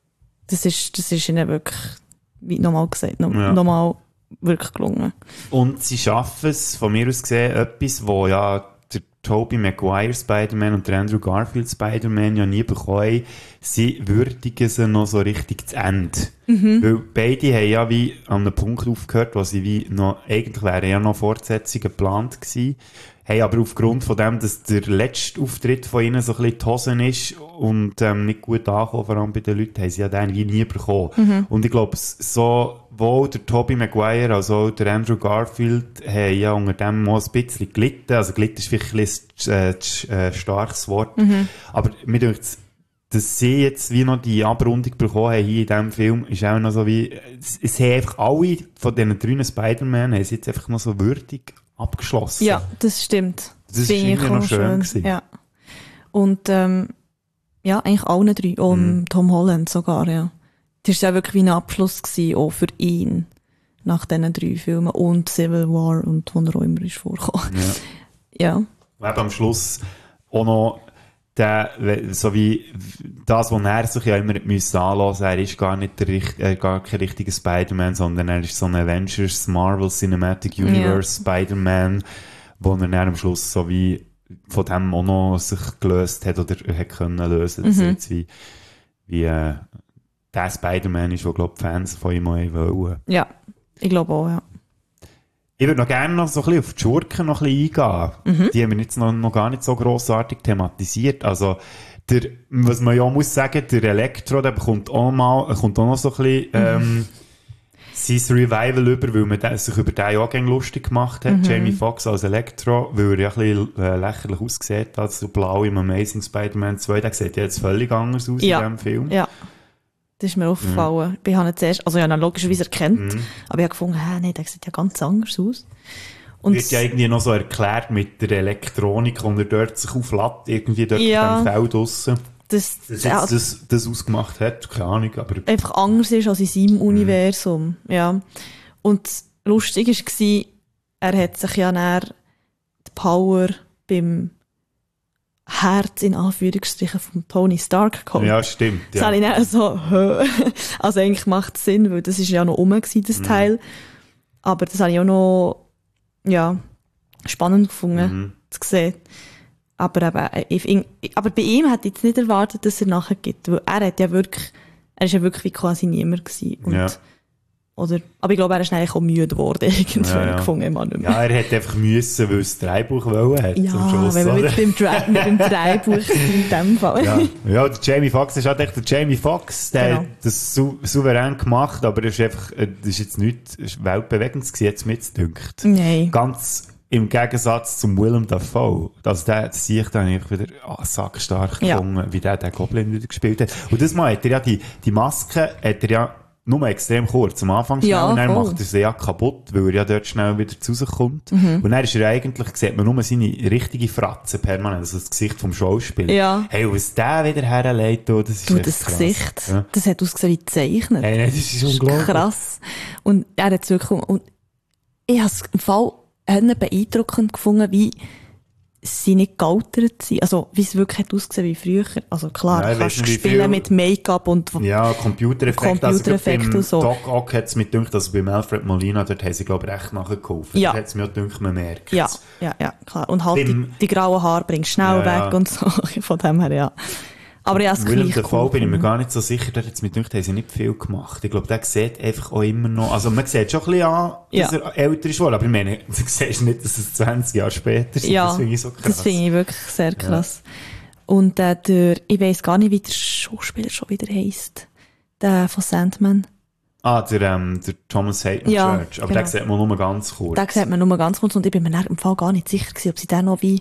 Das ist, das ist ihnen wirklich, wie nochmal gesagt, no, Ja. nochmal wirklich gelungen. Und sie schaffen es, von mir aus gesehen, etwas, wo ja der Tobey Maguire Spider-Man und der Andrew Garfield Spider-Man ja nie bekommen. Sie würdigen sie noch so richtig zu Ende. Weil beide haben ja wie an einem Punkt aufgehört, wo sie wie noch, eigentlich wären ja noch Fortsetzungen geplant gewesen. Haben aber aufgrund von dem, dass der letzte Auftritt von ihnen so ein bisschen die Hosen ist und ähm, nicht gut angekommen, vor allem bei den Leuten, haben sie ja den wie nie bekommen. Und ich glaube, sowohl der Tobey Maguire als auch der Andrew Garfield haben ja unter dem mal ein bisschen gelitten. Also gelitten ist vielleicht ein bisschen ein äh, starkes Wort. Aber mir denkt, dass sie jetzt wie noch die Abrundung bekommen haben hier in diesem Film, ist auch noch so wie, es, es haben einfach alle von diesen drei Spider-Man haben sie jetzt einfach noch so würdig abgeschlossen. Ja, das stimmt. Das ist finde ich irgendwie noch auch schön gewesen. Ja. Und, ähm, ja, eigentlich allen drei. Auch Mhm. Tom Holland sogar, ja. Das war ja wirklich wie ein Abschluss gewesen, auch für ihn. Nach diesen drei Filmen. Und Civil War und wo er auch immer ist vorgekommen. Ja. Ja. Und eben am Schluss auch noch der, so wie das, was er sich ja immer müssen anlassen, er ist gar nicht der, äh, gar kein richtiger Spider-Man, sondern er ist so ein Avengers, Marvel Cinematic Universe Ja. Spider-Man, wo er dann am Schluss so wie von dem auch noch sich gelöst hat oder hat können lösen, dass er jetzt wie, wie äh, der Spider-Man ist, wo, glaube ich, die Fans von ihm auch wollen. Ja. Ich glaube auch, ja. Ich würde noch gerne noch so ein bisschen auf die Schurken noch ein bisschen eingehen. Mhm. Die haben wir jetzt noch, noch gar nicht so grossartig thematisiert. Also, der, was man ja muss sagen, der Elektro, der bekommt auch mal, kommt auch noch so ein bisschen, ähm, sein Revival über, weil man den, sich über den ja auch gerne lustig gemacht hat. Mhm. Jamie Foxx als Elektro, weil er ja ein bisschen äh, lächerlich aussieht, als so blau im Amazing Spider-Man zwei. Der sieht ja jetzt völlig anders aus Ja. in diesem Film. Ja. Das ist mir aufgefallen. Ich habe ihn zuerst, also ja, logischerweise erkannt, aber ich habe gefunden, hä, nee, der sieht ja ganz anders aus. Und wird ja irgendwie noch so erklärt mit der Elektronik, und er dort sich auflädt, irgendwie dort ja, in dem Feld draussen. Das, Dass jetzt das, das ausgemacht hat, keine Ahnung, aber... einfach anders ist als in seinem mhm. Universum, ja. Und lustig war, er hat sich ja näher die Power beim Herz in Anführungsstrichen von Tony Stark geholt. Ja, stimmt. Das ja. habe ich dann so, also eigentlich macht es Sinn, weil das ist ja noch rum gewesen, das mhm. Teil. Aber das habe ich auch noch, ja, spannend gefunden, mhm. zu sehen. Aber eben, ich, aber bei ihm hätte ich jetzt nicht erwartet, dass er nachher gibt, weil er hat ja wirklich, er ist ja wirklich wie quasi niemand gewesen. Und, ja. Oder, aber ich glaube, er ist eigentlich auch müde geworden, irgendwann, ja, ja. gefunden, man nicht mehr. Ja, er hat einfach müssen, weil es das Drehbuch wollen hat. Ja, zum Schluss, wenn wir oder? mit dem, Dra- mit dem Drehbuch in dem Fall. Ja, ja, der Jamie Foxx ist halt echt der Jamie Foxx, der Genau. hat das sou- souverän gemacht, aber das ist einfach, äh, das ist jetzt nichts weltbewegendes gewesen, jetzt mitgedünkt. Nein. Ganz im Gegensatz zum Willem Dafoe. Also der, das sehe ich dann einfach wieder ah, sackstark Ja. gefunden, wie der den Goblin wieder gespielt hat. Und das Mal hat er ja die, die Maske, hat er ja nur extrem kurz am Anfang schnell, Ja, und dann voll. macht er sie ja kaputt, weil er ja dort schnell wieder zu sich kommt. Mhm. Und dann ist er eigentlich, sieht man nur seine richtige Fratze permanent, also das Gesicht vom Schauspieler. Ja. Hey, und was der wieder herlegt, das ist Du, echt das krass. Gesicht, Ja. das hat ausgesehen wie gezeichnet. Hey, nein, das ist unglaublich. Krass. Und er hat es wirklich, und ich habe es im Fall beeindruckend gefunden, wie sie nicht gealtert sind. Also, wie es wirklich hat ausgesehen wie früher. Also klar, Ja, ich du kannst weiss nicht, wie spielen viel- mit Make-up und Ja, Computereffekte. Computereffekte also, und so. Doc Ock hat es mir gedacht, also beim Alfred Molina, dort haben sie, glaube ich, recht nachgeholfen. Ja. Dort hat es mir auch gedacht, man merkt ja, ja, ja, klar. Und halt Beim- die, die grauen Haare bringst schnell Ja, weg ja. und so. Von dem her, ja. Aber ja, es Willem gleich Dafoe cool bin ich mir gefunden. gar nicht so sicher, dort hat es mir gedacht, haben sie nicht viel gemacht. Ich glaube, der sieht einfach auch immer noch, also man sieht schon ein bisschen an, dass Ja. er älter ist, wohl, aber ich meine, du siehst nicht, dass es zwanzig Jahre später ist. Ja, Das finde ich so krass. das finde ich wirklich sehr krass. Und äh, der, ich weiss gar nicht, wie der Schauspieler schon wieder heisst. Der von Sandman. Ah, der, ähm, der Thomas Hayden Ja, Church. Aber genau. den sieht man nur ganz kurz. Den sieht man nur ganz kurz und ich bin mir dann im Fall gar nicht sicher gewesen, ob sie den noch wie,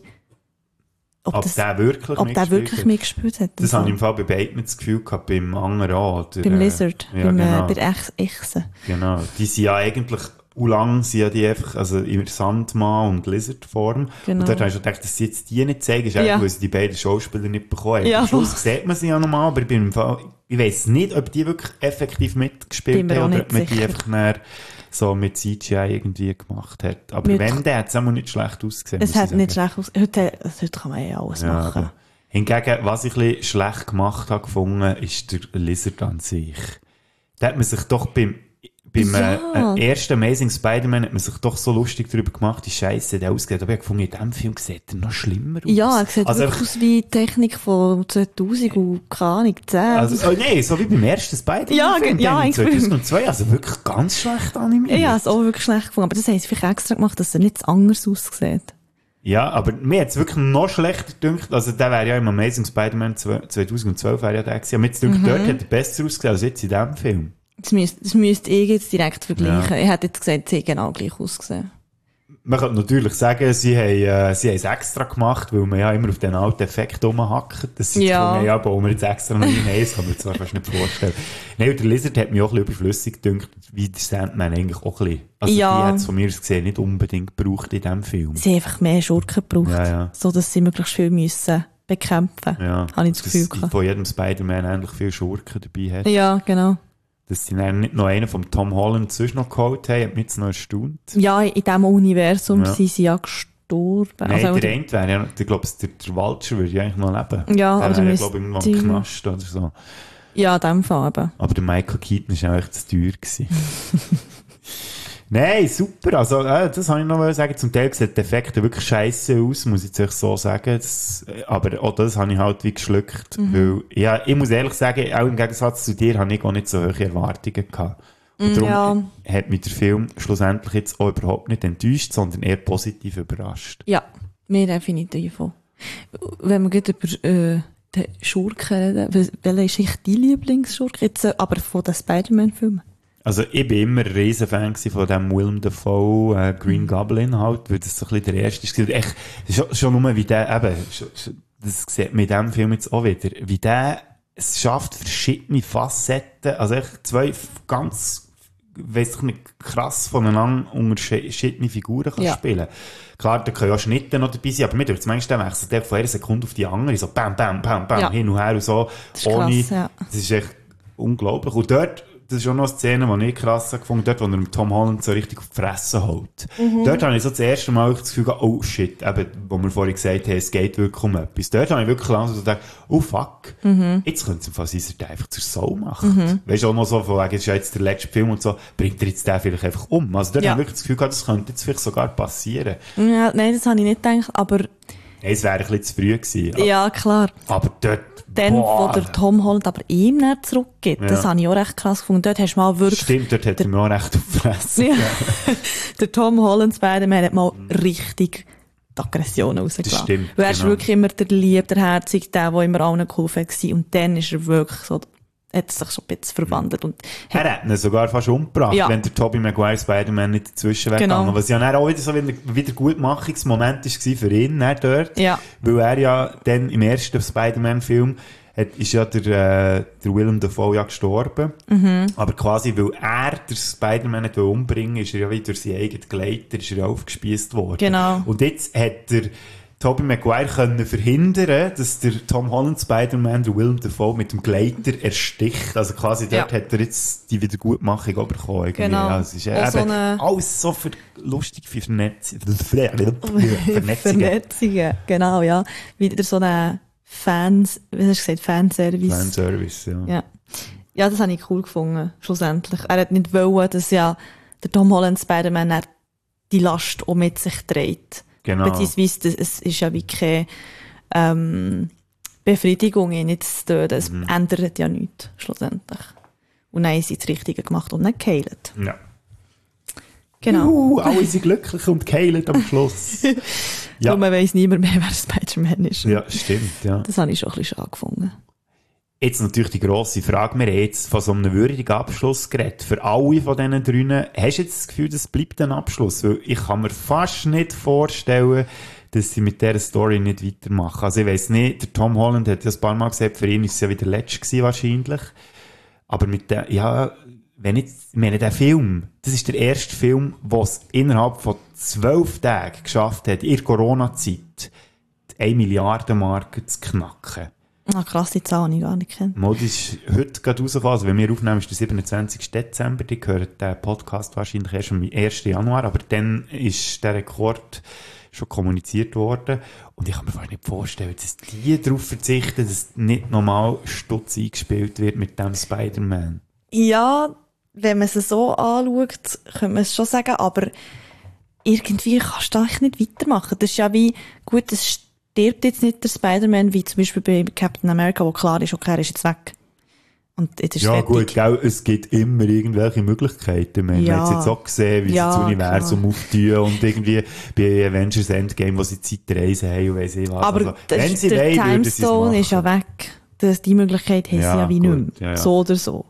ob, Ob das, der wirklich ob der mitgespielt wirklich hat. mitgespielt hat. Das habe ich im Fall bei beiden das Gefühl gehabt, beim anderen auch. Der, Beim äh, Lizard, ja, beim, genau. äh, bei der Ech- Echse. Genau. Die sind ja eigentlich, u lang sind ja die einfach, also in Sandmann und Lizard-Form. Genau. Und dort habe ich schon gedacht, dass sie jetzt die nicht zeigen, ist eigentlich, Ja. weil sie die beiden Schauspieler nicht bekommen haben. Ja. Am Schluss sieht man sie ja nochmal, aber ich bin im Fall, ich weiss nicht, ob die wirklich effektiv mitgespielt Bin mir auch haben oder nicht ob man die sicher. einfach näher so mit C G I irgendwie gemacht hat. Aber Mit- wenn, der hat es auch nicht schlecht ausgesehen. Es muss ich hat nicht sagen. schlecht aus. Heute, heute kann man ja alles Ja, machen. aber hingegen, was ich ein bisschen schlecht gemacht habe gefunden, ist der Lizard an sich. Da hat man sich doch beim, beim Ja. äh, äh, ersten Amazing Spider-Man hat man sich doch so lustig darüber gemacht, wie scheisse der ausgeht. Aber ich habe gefunden, in diesem Film sieht er noch schlimmer aus. Ja, er sieht also, wirklich aus wie die Technik von zweitausend und keine Ahnung, zehn. also, oh nee, so wie beim ersten Spider-Man. Ja, Film, ge- ja, den ich- zweitausendzwei, also wirklich ganz schlecht animiert. ja, es auch wirklich schlecht gefunden. Aber das haben sie vielleicht extra gemacht, dass er nicht anders aussieht. Ja, aber mir hat es wirklich noch schlechter gedacht. Also, der wäre ja im Amazing Spider-Man zweitausendzwölf wäre ja der gewesen. Aber mir hat es gedacht, Mhm. dort hat er besser ausgesehen als jetzt in diesem Film. Das müsste, das müsste ich jetzt direkt vergleichen. Ich hätte jetzt gesagt, sie haben genau gleich ausgesehen. Man könnte natürlich sagen, sie haben, äh, sie haben es extra gemacht, weil man ja immer auf den alten Effekt rumhackt. Das sind Ja. ja. ja, bauen wir jetzt extra noch rein. Nein, das kann man sich zwar fast nicht vorstellen. Nein, und der Lizard hat mich auch ein bisschen überflüssig gedacht, wie der Sandman eigentlich auch ein bisschen. Also, Ja. die hat es von mir aus gesehen nicht unbedingt gebraucht in diesem Film. Sie haben einfach mehr Schurken gebraucht, Ja, ja. so dass sie möglichst viel müssen bekämpfen. Ja. Habe ich das Gefühl Dass gehabt. von jedem Spider-Man eigentlich viele Schurken dabei hat. Ja, genau. Dass sie dann nicht noch einen vom Tom Holland sonst noch geholt haben, hat mich jetzt noch erstaunt. Ja, in diesem Universum Ja. sind sie ja gestorben. Nein, Also, der eine wäre ja, ich glaube, der, der Vulture würde ja eigentlich noch leben. Ja, der aber wäre der ja, glaube ich, irgendwo im müsste- Knast oder so. ja, in dem Fall eben. Aber der Michael Keaton war eigentlich zu teuer gewesen. Nein, super. Also, äh, das habe ich noch mal sagen. Zum Teil sieht der Effekt wirklich scheisse aus, muss ich jetzt so sagen. Das, äh, aber auch das habe ich halt wie geschluckt. Mhm. Weil, ja, ich muss ehrlich sagen, auch im Gegensatz zu dir habe ich auch nicht so hohe Erwartungen gehabt. Und darum Ja. hat mich der Film schlussendlich jetzt auch überhaupt nicht enttäuscht, sondern eher positiv überrascht. Ja, mir definitiv auch. Wenn wir gerade über äh, den Schurken reden, wel- welcher ist echt dein Lieblingsschurke? Jetzt, äh, aber von den Spider-Man-Filmen? Also, ich bin immer ein Riesenfan gewesen von dem Willem Dafoe, äh, Green Mhm. Goblin halt, weil das so ein bisschen der erste ist. Echt, schon, schon nur wie der, eben, schon, schon, das sieht man in diesem Film jetzt auch wieder, wie der es schafft, verschiedene Facetten, also echt zwei f- ganz weiss ich nicht, krass voneinander unterschiedliche Figuren kann Ja. spielen. Klar, da können ja Schnitte noch dabei sein, aber mir durch das manchmal wechselt der von einer Sekunde auf die andere, so bam, bam, bam, bam, Ja. hin und her und so, Das ist ohne, krass, ja. das ist echt unglaublich. Und dort, das ist auch noch eine Szene, die ich krass habe gefunden, dort, wo er mit Tom Holland so richtig auf die Fresse holt. Mhm. Dort habe ich so das erste Mal das Gefühl gehabt, oh shit, eben, wo wir vorhin gesagt haben, es geht wirklich um etwas. Dort habe ich wirklich langsam so gedacht, oh fuck, Mhm. jetzt könnte es im Fall sein, dass er den einfach zur Sau macht. Weißt du, auch noch so, von wegen, es ist ja jetzt der letzte Film und so, bringt er jetzt den vielleicht einfach um. Also dort Ja. habe ich wirklich das Gefühl gehabt, das könnte jetzt vielleicht sogar passieren. Ja, nein, das habe ich nicht gedacht, aber Hey, es wäre ein bisschen zu früh gewesen. ja, klar. Aber dort, Dann, boah, wo der Tom Holland aber ihm nicht zurückgibt, Ja. das habe ich auch recht krass gefunden. Dort hast du mal wirklich... stimmt, dort hat er mir auch recht auf die Fresse. Ja. Der Tom Holland Spider-Man hat mal richtig die Aggression rausgelassen. Das stimmt, Weil er ist genau. wirklich immer der Lieb, der Herzige, der, der immer allen geholfen war. Und dann ist er wirklich so, hat sich so ein bisschen verwandelt. Und hat, Er hat ihn sogar fast umgebracht, Ja. wenn der Tobey Maguire Spider-Man nicht dazwischen wäre Genau. gegangen. Was ja dann auch wieder so wieder, wieder Gutmachungsmoment war für ihn dann dort. Ja. Weil er ja dann im ersten Spider-Man-Film hat, ist ja der, äh, der Willem Dafoe ja gestorben. Mhm. Aber quasi, weil er den Spider-Man nicht umbringen wollte, ist er ja wieder durch seinen eigenen Gleiter ist er ja aufgespiesst worden. Genau. Und jetzt hat der Tobey Maguire können verhindern, dass der Tom Holland Spider-Man, der Willem Dafoe, mit dem Gleiter ersticht. Also quasi dort Ja. hat er jetzt die Wiedergutmachung auch bekommen. Irgendwie. Genau. Ja, es ist Auch so eben eine- alles so für, lustig für Vernetz Vernetzungen. Vernetzungen, genau, ja. Wieder so eine Fans, wie hast du gesagt, Fanservice. Fanservice, ja. Ja. Ja, das habe ich cool gefunden, schlussendlich. Er hat nicht wollen, dass ja der Tom Holland Spider-Man er die Last auch mit sich trägt. Genau. Beziehungsweise, das- es ist ja wie keine ähm, Befriedigung, ihn nicht zu töten. Es Mhm. ändert ja nichts, schlussendlich. Und dann haben sie das Richtige gemacht und nicht geheilt. Ja. Genau. Uh, alle sind glücklich und geheilt am Schluss. Ja. Und man weiss niemand mehr, wer Spider-Man ist. Ja, stimmt, ja. Das habe ich schon ein bisschen schade gefunden. Jetzt natürlich die grosse Frage. Wir haben jetzt von so einem würdigen Abschluss geredet. Für alle von diesen drinnen, hast du jetzt das Gefühl, das bleibt ein Abschluss? Weil ich kann mir fast nicht vorstellen, dass sie mit dieser Story nicht weitermachen. Also ich weiss nicht, der Tom Holland hat ja ein paar Mal gesagt, für ihn ist es ja wieder der letzte gewesen, wahrscheinlich. Aber mit der, ja, wenn jetzt, ich meine, der Film, das ist der erste Film, der es innerhalb von zwölf Tagen geschafft hat, in der Corona-Zeit, die eine Milliarden Marke zu knacken. Ah, krass, die Zahl habe ich gar nicht gekannt. Mod ist heute gerade rausgekommen. Also, wenn wir aufnehmen, ist der siebenundzwanzigsten Dezember. Die gehört der Podcast wahrscheinlich erst am ersten Januar. Aber dann ist der Rekord schon kommuniziert worden. Und ich kann mir fast nicht vorstellen, dass die darauf verzichten, dass nicht normal Stutz eingespielt wird mit dem Spider-Man. Ja, wenn man es so anschaut, könnte man es schon sagen, aber irgendwie kannst du eigentlich nicht weitermachen. Das ist ja wie, gut, es stirbt jetzt nicht der Spider-Man, wie zum Beispiel bei Captain America, wo klar ist, okay, er ist jetzt weg. Und jetzt ist Ja, fertig. gut, gell, es gibt immer irgendwelche Möglichkeiten. Man Ja. hat jetzt auch gesehen, wie Ja, sie das Universum klar. auftun und irgendwie bei Avengers Endgame, wo sie Zeitreisen haben und weiss ich was. Aber Also, das, wenn sie der wollen, würden sie es Timestone ist ja machen. weg. Das, die Möglichkeit haben Ja, sie ja wie gut, nicht mehr. ja, ja. So oder so.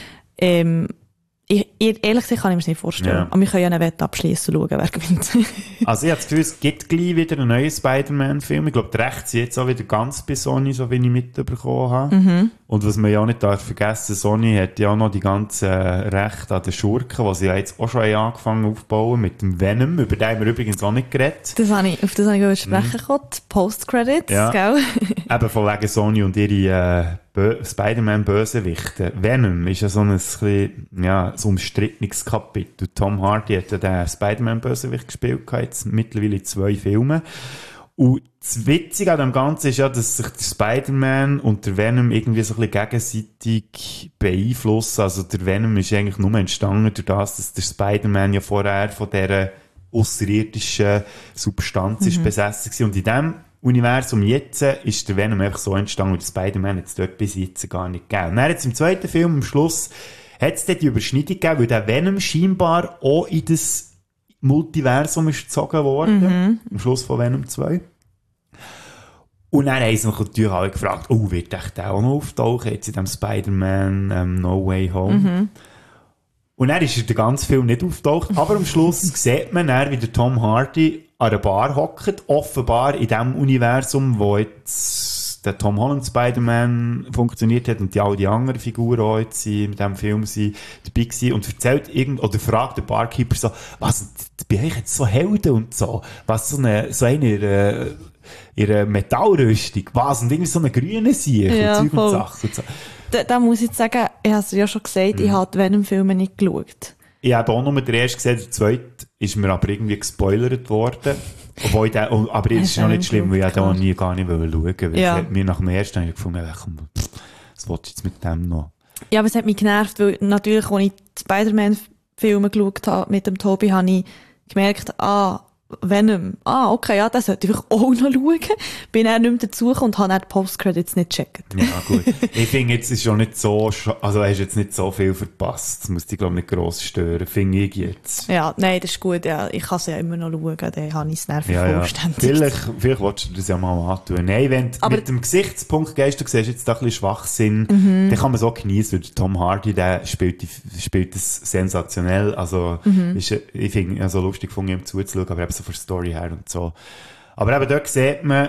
Ähm, ich, ich, ehrlich gesagt kann ich mir das nicht vorstellen. Ja. Aber wir können ja eine Wette abschließen und schauen, wer gewinnt. Also ich habe das Gefühl, es gibt gleich wieder einen neuen Spider-Man-Film. Ich glaube, die Rechte sind jetzt auch wieder ganz bei Sony, so wie ich mitbekommen habe. Mhm. Und was man ja auch nicht darf vergessen, Sony hat ja auch noch die ganzen Rechte an den Schurken, die sie ja jetzt auch schon angefangen aufzubauen, mit dem Venom, über den haben wir übrigens auch nicht geredet. Das habe ich, auf das habe ich gerade sprechen gekommen. Die Post-Credits, Ja. gell? Eben von wegen Sony und ihre äh, Bö- Spider-Man-Bösewichte. Venom ist ja so ein bisschen, ja, so ein umstrittenes Kapitel. Tom Hardy hat ja den Spider-Man-Bösewicht gespielt, gehabt, jetzt mittlerweile in zwei Filmen. Und das Witzige an dem Ganzen ist ja, dass sich der Spider-Man und der Venom irgendwie so ein bisschen gegenseitig beeinflussen. Also der Venom ist eigentlich nur entstanden durch das, dass der Spider-Man ja vorher von dieser außerirdischen Substanz ist besessen war. Und in dem Universum jetzt ist der Venom einfach so entstanden und der Spider-Man hat es dort bis jetzt gar nicht gegeben. Dann jetzt im zweiten Film, am Schluss, hat es dann die Überschneidung gegeben, weil der Venom scheinbar auch in das Multiversum ist gezogen worden, am Schluss von Venom zwei. Und dann haben sie mich natürlich alle gefragt, oh, wird echt der auch noch auftauchen, jetzt in dem Spider-Man ähm, No Way Home? Und dann ist er den ganzen Film nicht auftaucht, aber am Schluss sieht man dann, wie der Tom Hardy an einer Bar hockt, offenbar in dem Universum, wo jetzt der Tom Holland Spider-Man funktioniert hat und die all die anderen Figuren auch jetzt in diesem Film sind dabei gewesen und erzählt irgend, oder fragt der Barkeeper so, was, bin ich jetzt so Helden und so, was so eine, so eine ihre, ihre Metallrüstung, was, und irgendwie so eine grüne Sieg Ja, und Zeug voll. und Sachen und so. Da, da muss ich jetzt sagen, ich habe es ja schon gesagt, ich habe Venom-Filme nicht geschaut. Ich habe auch nur den ersten gesehen, der zweite ist mir aber irgendwie gespoilert worden. Obwohl ich den, oh, aber es ist noch nicht schlimm, weil ich den auch nie gar nicht schauen wollte. Weil Ja. es hat mir nach dem ersten habe ich gefunden, ach, komm, pff, was willst du jetzt mit dem noch? Ja, aber es hat mich genervt, weil natürlich, als ich die Spider-Man-Filme geschaut habe mit dem Tobi, habe ich gemerkt, ah, Venom, ah, okay, ja, das sollte ich vielleicht auch noch schauen. Bin dann nicht mehr dazugekommen und habe dann die Post-Credits nicht gecheckt. Ja, gut. Ich finde, jetzt ist schon nicht so, sch- also hast jetzt nicht so viel verpasst. Das muss dich, glaube ich, nicht gross stören, finde ich jetzt. Ja, nein, das ist gut, ja. Ich kann es ja immer noch schauen, dann habe ich es nervig Ja, ja. vollständig. Vielleicht, vielleicht willst du das ja mal antun. Nein, wenn du Aber- mit dem Gesichtspunkt gehst, du siehst jetzt da ein bisschen Schwachsinn, Mhm. dann kann man so genießen, weil Tom Hardy, der spielt, die- spielt das sensationell. Also, Mhm. ist, ich finde, also lustig von ihm zuzuschauen, aber eben so von der Story her und so. Aber eben dort sieht man,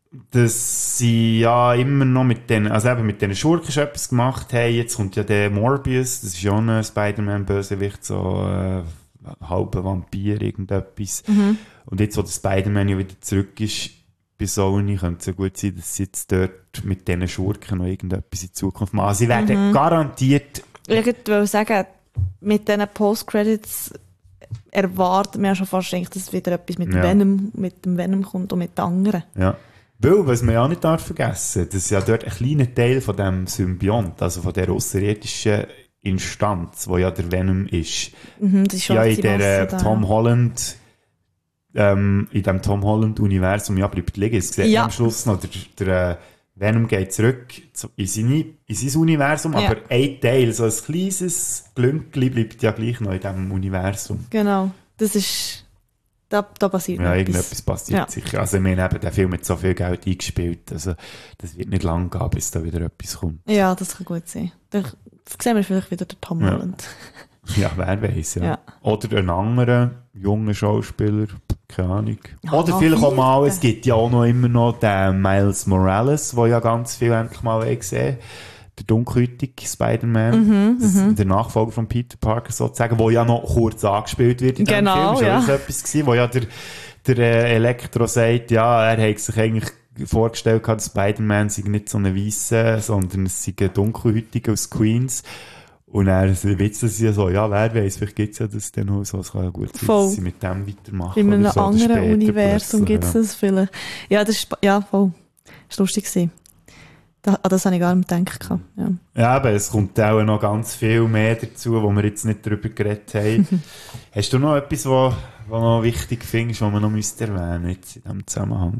dass sie ja immer noch mit den, also eben mit den Schurken schon etwas gemacht haben. Jetzt kommt ja der Morbius, das ist ja auch ein Spider-Man-Bösewicht, so äh, halber Vampir, irgendetwas. Und jetzt, wo der Spider-Man ja wieder zurück ist bei Sony, könnte es ja gut sein, dass sie jetzt dort mit diesen Schurken noch irgendetwas in Zukunft machen. Also sie werden garantiert... Ich wollte sagen, mit diesen Post-Credits erwartet man ja schon fast, eigentlich, dass wieder etwas mit, Ja. Venom, mit dem Venom kommt und mit den anderen. Ja. Weil, was man ja auch nicht darf vergessen, dass ja dort ein kleiner Teil von dem Symbiont, also von der außerirdischen Instanz, wo ja der Venom ist, Mhm, das ist schon ja in die der Masse äh, da. Tom Holland, ähm, in dem Tom Holland Universum ja bleibt liegen. Es sieht Ja. man am Schluss noch, der, der äh, Venom geht zurück zu, in, seine, in sein Universum, Ja. aber ein Teil, so ein kleines Glünkchen bleibt ja gleich noch in diesem Universum. Genau, das ist, da, da passiert Ja, noch irgendetwas passiert Ja. sicher. Also, ich meine, eben, der Film hat so viel Geld eingespielt, also, das wird nicht lang gehen, bis da wieder etwas kommt. Ja, das kann gut sein. Dann sehen wir vielleicht wieder den Tom Ja. Holland. Ja, wer weiß, ja. Ja. Oder einen anderen jungen Schauspieler, keine Ahnung. Ja, Oder vielleicht auch mal, viele. es gibt ja auch noch immer noch den Miles Morales, der ja ganz viel endlich mal gesehen der dunkelhäutige Spider-Man, das ist der Nachfolger von Peter Parker sozusagen, der ja noch kurz angespielt wird in diesem Genau, Film. Das war ja. auch so etwas gewesen, wo ja der, der äh, Elektro sagt, ja, er hat sich eigentlich vorgestellt, gehabt, dass Spider-Man sei nicht so ein Weisse, sondern es sei ein dunkelhäutiger aus Queens. Und er Witz ist ja so, ja, wer weiß, vielleicht gibt es ja das dann auch so, es kann ja gut sein, Voll. dass sie mit dem weitermachen. In einem oder so, oder anderen später Universum plötzlich, gibt es ja. das vielleicht. Ja, das ist, ja, voll. Das war lustig gewesen. Da, an das habe ich gar nicht gedacht. Ja. Ja, aber es kommt auch noch ganz viel mehr dazu, wo wir jetzt nicht darüber geredet haben. Hast du noch etwas, was noch wichtig findest, was man noch müsste erwähnen jetzt in diesem Zusammenhang?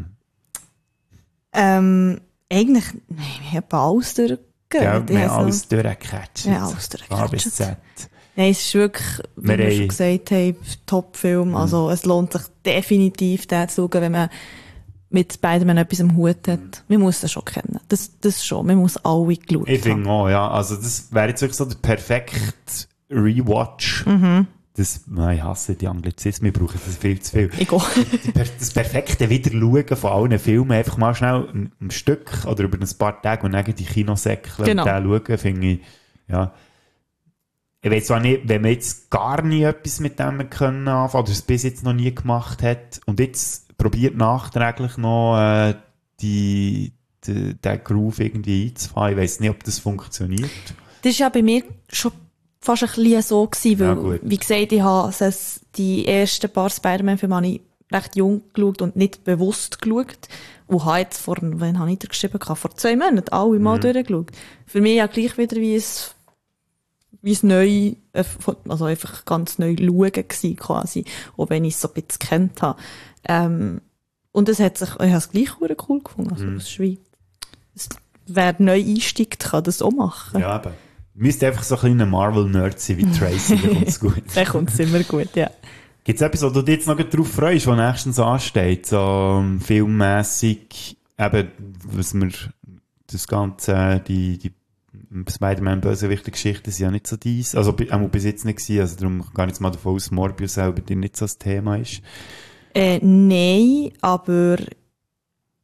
Ähm, eigentlich, nein, wir haben alles durchgehört. Ja, Ich wir haben habe alles so- durchgecatcht. Ja, alles A bis durchgecatcht. Z. Nein, es ist wirklich, wie Wir wir haben- schon gesagt haben, Top-Film. Also, es lohnt sich definitiv, den zu schauen, wenn man mit Spider-Man etwas am Hut hat. Man muss das schon kennen. Das, das schon. Man muss alle geschaut Ich haben. finde auch, ja. Also, das wäre jetzt wirklich so der perfekte Rewatch. Mhm. Das, nein, ich hasse die Anglizismen, wir brauchen das viel zu viel. Ich gehe. Die per- das perfekte Wiederschauen von allen Filmen, einfach mal schnell ein, ein Stück oder über ein paar Tage und dann die Kinosäckchen Genau. und den schauen, finde ich, ja. Ich weiß zwar nicht, wenn man jetzt gar nie etwas mit dem können anfangen oder es bis jetzt noch nie gemacht hat und jetzt probiert nachträglich noch äh, die, die, den Groove irgendwie einzufahren, ich weiss nicht, ob das funktioniert. Das war ja bei mir schon fast ein bisschen so gewesen, weil, Ja, gut. wie gesagt, ich habe es- die ersten paar Spider-Man-Filme habe ich recht jung geschaut und nicht bewusst geschaut. Und habe jetzt vor, wann habe ich da geschrieben? Vor zwei Monaten alle mal durchgeschaut. Für mich ja gleich wieder wie es, wie es neu, äh, also einfach ganz neu schauen gewesen, quasi. Auch wenn ich es so ein bisschen gekannt habe. Ähm, und es hat sich, ich habe es gleich verdammt cool gefunden. Also, es ist wie, es, wer neu einsteigt, kann das auch machen. Ja, eben. Müsste einfach so ein kleiner Marvel-Nerd sein wie Tracy, dann kommt's gut. Dann kommt es immer gut, ja. Gibt es etwas, wo du dich jetzt noch drauf freust, was nächstens ansteht? So um, filmmässig, eben, was wir das Ganze, die, die Spider-Man-Bösewichte-Geschichten sind ja nicht so dies. Also, bi- auch bis jetzt nicht gewesen. Also, darum gar nicht mal davon aus, Morbius selber dir nicht so das Thema ist. Äh, nein, aber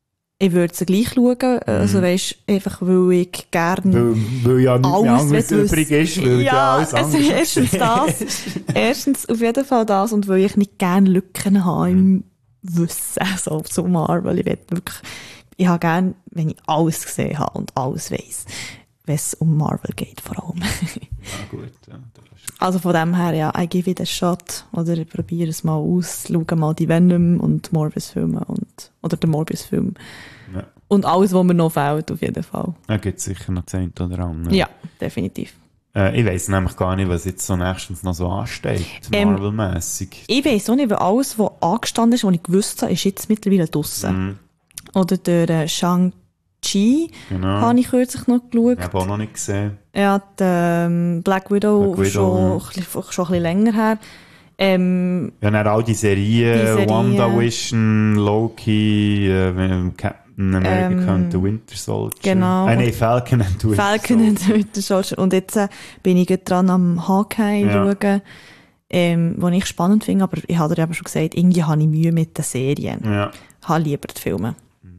ich würde sie gleich schauen. Also weisst, einfach weil ich gerne Weil, weil ja nichts mehr alles anderes will übrig ist, weil ja, ja alles also anderes erstens das. Erstens auf jeden Fall das und weil ich nicht gerne Lücken habe im Wissen, so zu Marvel. Ich will wirklich, ich habe gerne, wenn ich alles gesehen habe und alles weiss, wenn es um Marvel geht, vor allem. Ja, gut, ja. Das ist Also von dem her, ja, I give it a shot. Oder ich probiere es mal aus, schaue mal die Venom und Morbius-Filme und, oder den Morbius-Film. Ja. Und alles, was mir noch fehlt, auf jeden Fall. Da gibt es sicher noch zehn oder andere. Ja, definitiv. Äh, ich weiss nämlich gar nicht, was jetzt so nächstens noch so ansteht, Ähm, Marvel-mässig. Ich weiss auch nicht, weil alles, was angestanden ist, was ich gewusst habe, ist jetzt mittlerweile draussen. Mhm. Oder der äh, Shang-Chi Genau. habe ich kürzlich noch geschaut. Ich habe auch noch nicht gesehen. Ja, die ähm, Black Widow, Black Widow, schon, ja. ein bisschen, schon ein bisschen länger her. Ähm, Ja, dann all die Serien, Die Serien. WandaVision, Loki, äh, Captain America Ähm, und The Winter Soldier. genau. Äh, nee, Falcon and the Winter Falcon Soldier. und the Winter Soldier. Und jetzt äh, bin ich gerade dran am Hawkeye Ja. schauen, ähm, was ich spannend finde, aber ich habe dir eben schon gesagt, irgendwie habe ich Mühe mit den Serien. Ja. Ich habe lieber die Filme.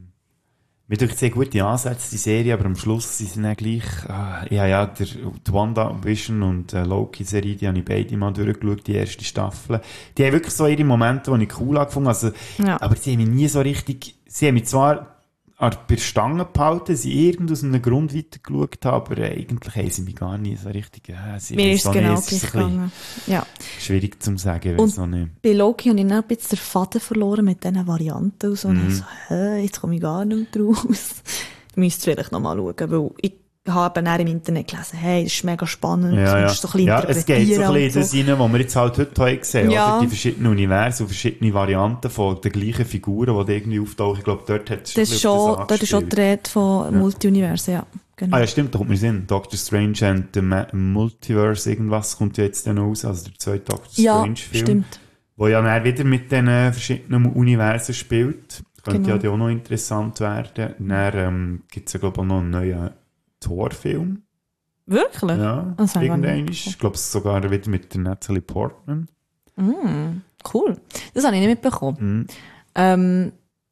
Mir denkt sehr gute Ansätze, die Serie, aber am Schluss sind sie dann gleich, ah, ja, ja, der, die WandaVision und äh, Loki-Serie, die habe ich beide mal durchgeschaut, die erste Staffel. Die haben wirklich so ihre Momente, die ich cool angefangen habe, also, Ja. aber sie haben mich nie so richtig, sie haben mich zwar an der Stange behalten, sie irgend aus einem Grund weitergeschaut haben, aber eigentlich haben sie mich gar nie so richtig, ja, sie Mir weiss ist es auch genau nicht, es gleich ist ein bisschen gegangen. Ja. schwierig zu sagen, ich Und- weiss auch nicht. Bei Loki habe ich dann ein bisschen den Faden verloren mit diesen Varianten und so. Und Mhm. ich so, hä, jetzt komme ich gar nicht mehr draus. Ich müsste vielleicht noch mal schauen, weil ich habe dann im Internet gelesen, hey, das ist mega spannend, Ja, du ja. musst so ein bisschen ja, es geht so ein bisschen in interpretieren das hinein, was wir jetzt halt heute haben gesehen Ja. oder? Die verschiedenen Universen, verschiedene Varianten von den gleichen Figuren, die irgendwie auftauchen. Ich glaube, dort hat es und so. Das ist schon, das ist schon die Rede von Multiuniversen, ja. Genau. Ah ja, stimmt, da kommt mir Sinn. Doctor Strange and the Ma- Multiverse, irgendwas kommt ja jetzt dann raus, also der zweite Doctor ja, Strange-Film. stimmt. Wo ja dann wieder mit den äh, verschiedenen Universen spielt. Könnte Genau. ja die auch noch interessant werden. Dann ähm, gibt es ja, glaube ich, auch noch einen neuen Thor-Film. Wirklich? Ja, Das habe ich gar nicht irgendwann. Ich glaube, sogar wieder mit der Natalie Portman. Mm, cool. Das habe ich nicht mitbekommen. Mhm. Ähm,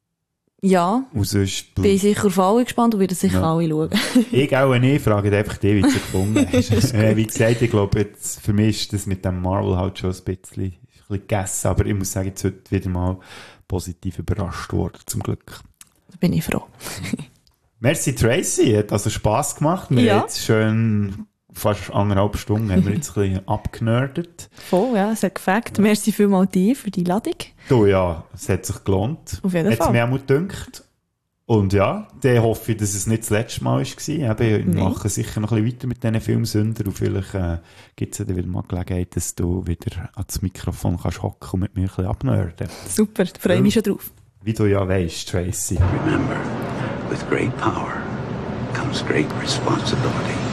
ja, Und sonst, bin sicher auf alle gespannt und werde sicher Ja. alle schauen. ich auch nicht, frage einfach dich, wie du es gefunden hast. äh, wie gesagt, ich glaube, jetzt, für mich ist das mit dem Marvel halt schon ein bisschen, ein bisschen gegessen, aber ich muss sagen, jetzt heute wieder mal positiv überrascht worden, zum Glück. Da bin ich froh. Merci Tracy, hat also Spass gemacht. Wir Ja. haben jetzt schön fast anderthalb Stunden haben wir jetzt ein bisschen abgenördet. Voll, ja, es hat gefällt. Merci vielmals dir für die Ladung. Du, ja, es hat sich gelohnt. Auf jeden Hat's Fall. mir auch gedünkt. Und ja, dann hoffe ich, dass es nicht das letzte Mal war. Eben, wir Nein. machen sicher noch ein bisschen weiter mit diesen Filmsündern und vielleicht äh, gibt es ja dann wieder mal Gelegenheit, dass du wieder ans Mikrofon kannst hocken und mit mir ein bisschen abnörden. Super, da freue ich mich schon drauf. Wie du ja weißt, Tracy. Remember, with great power comes great responsibility.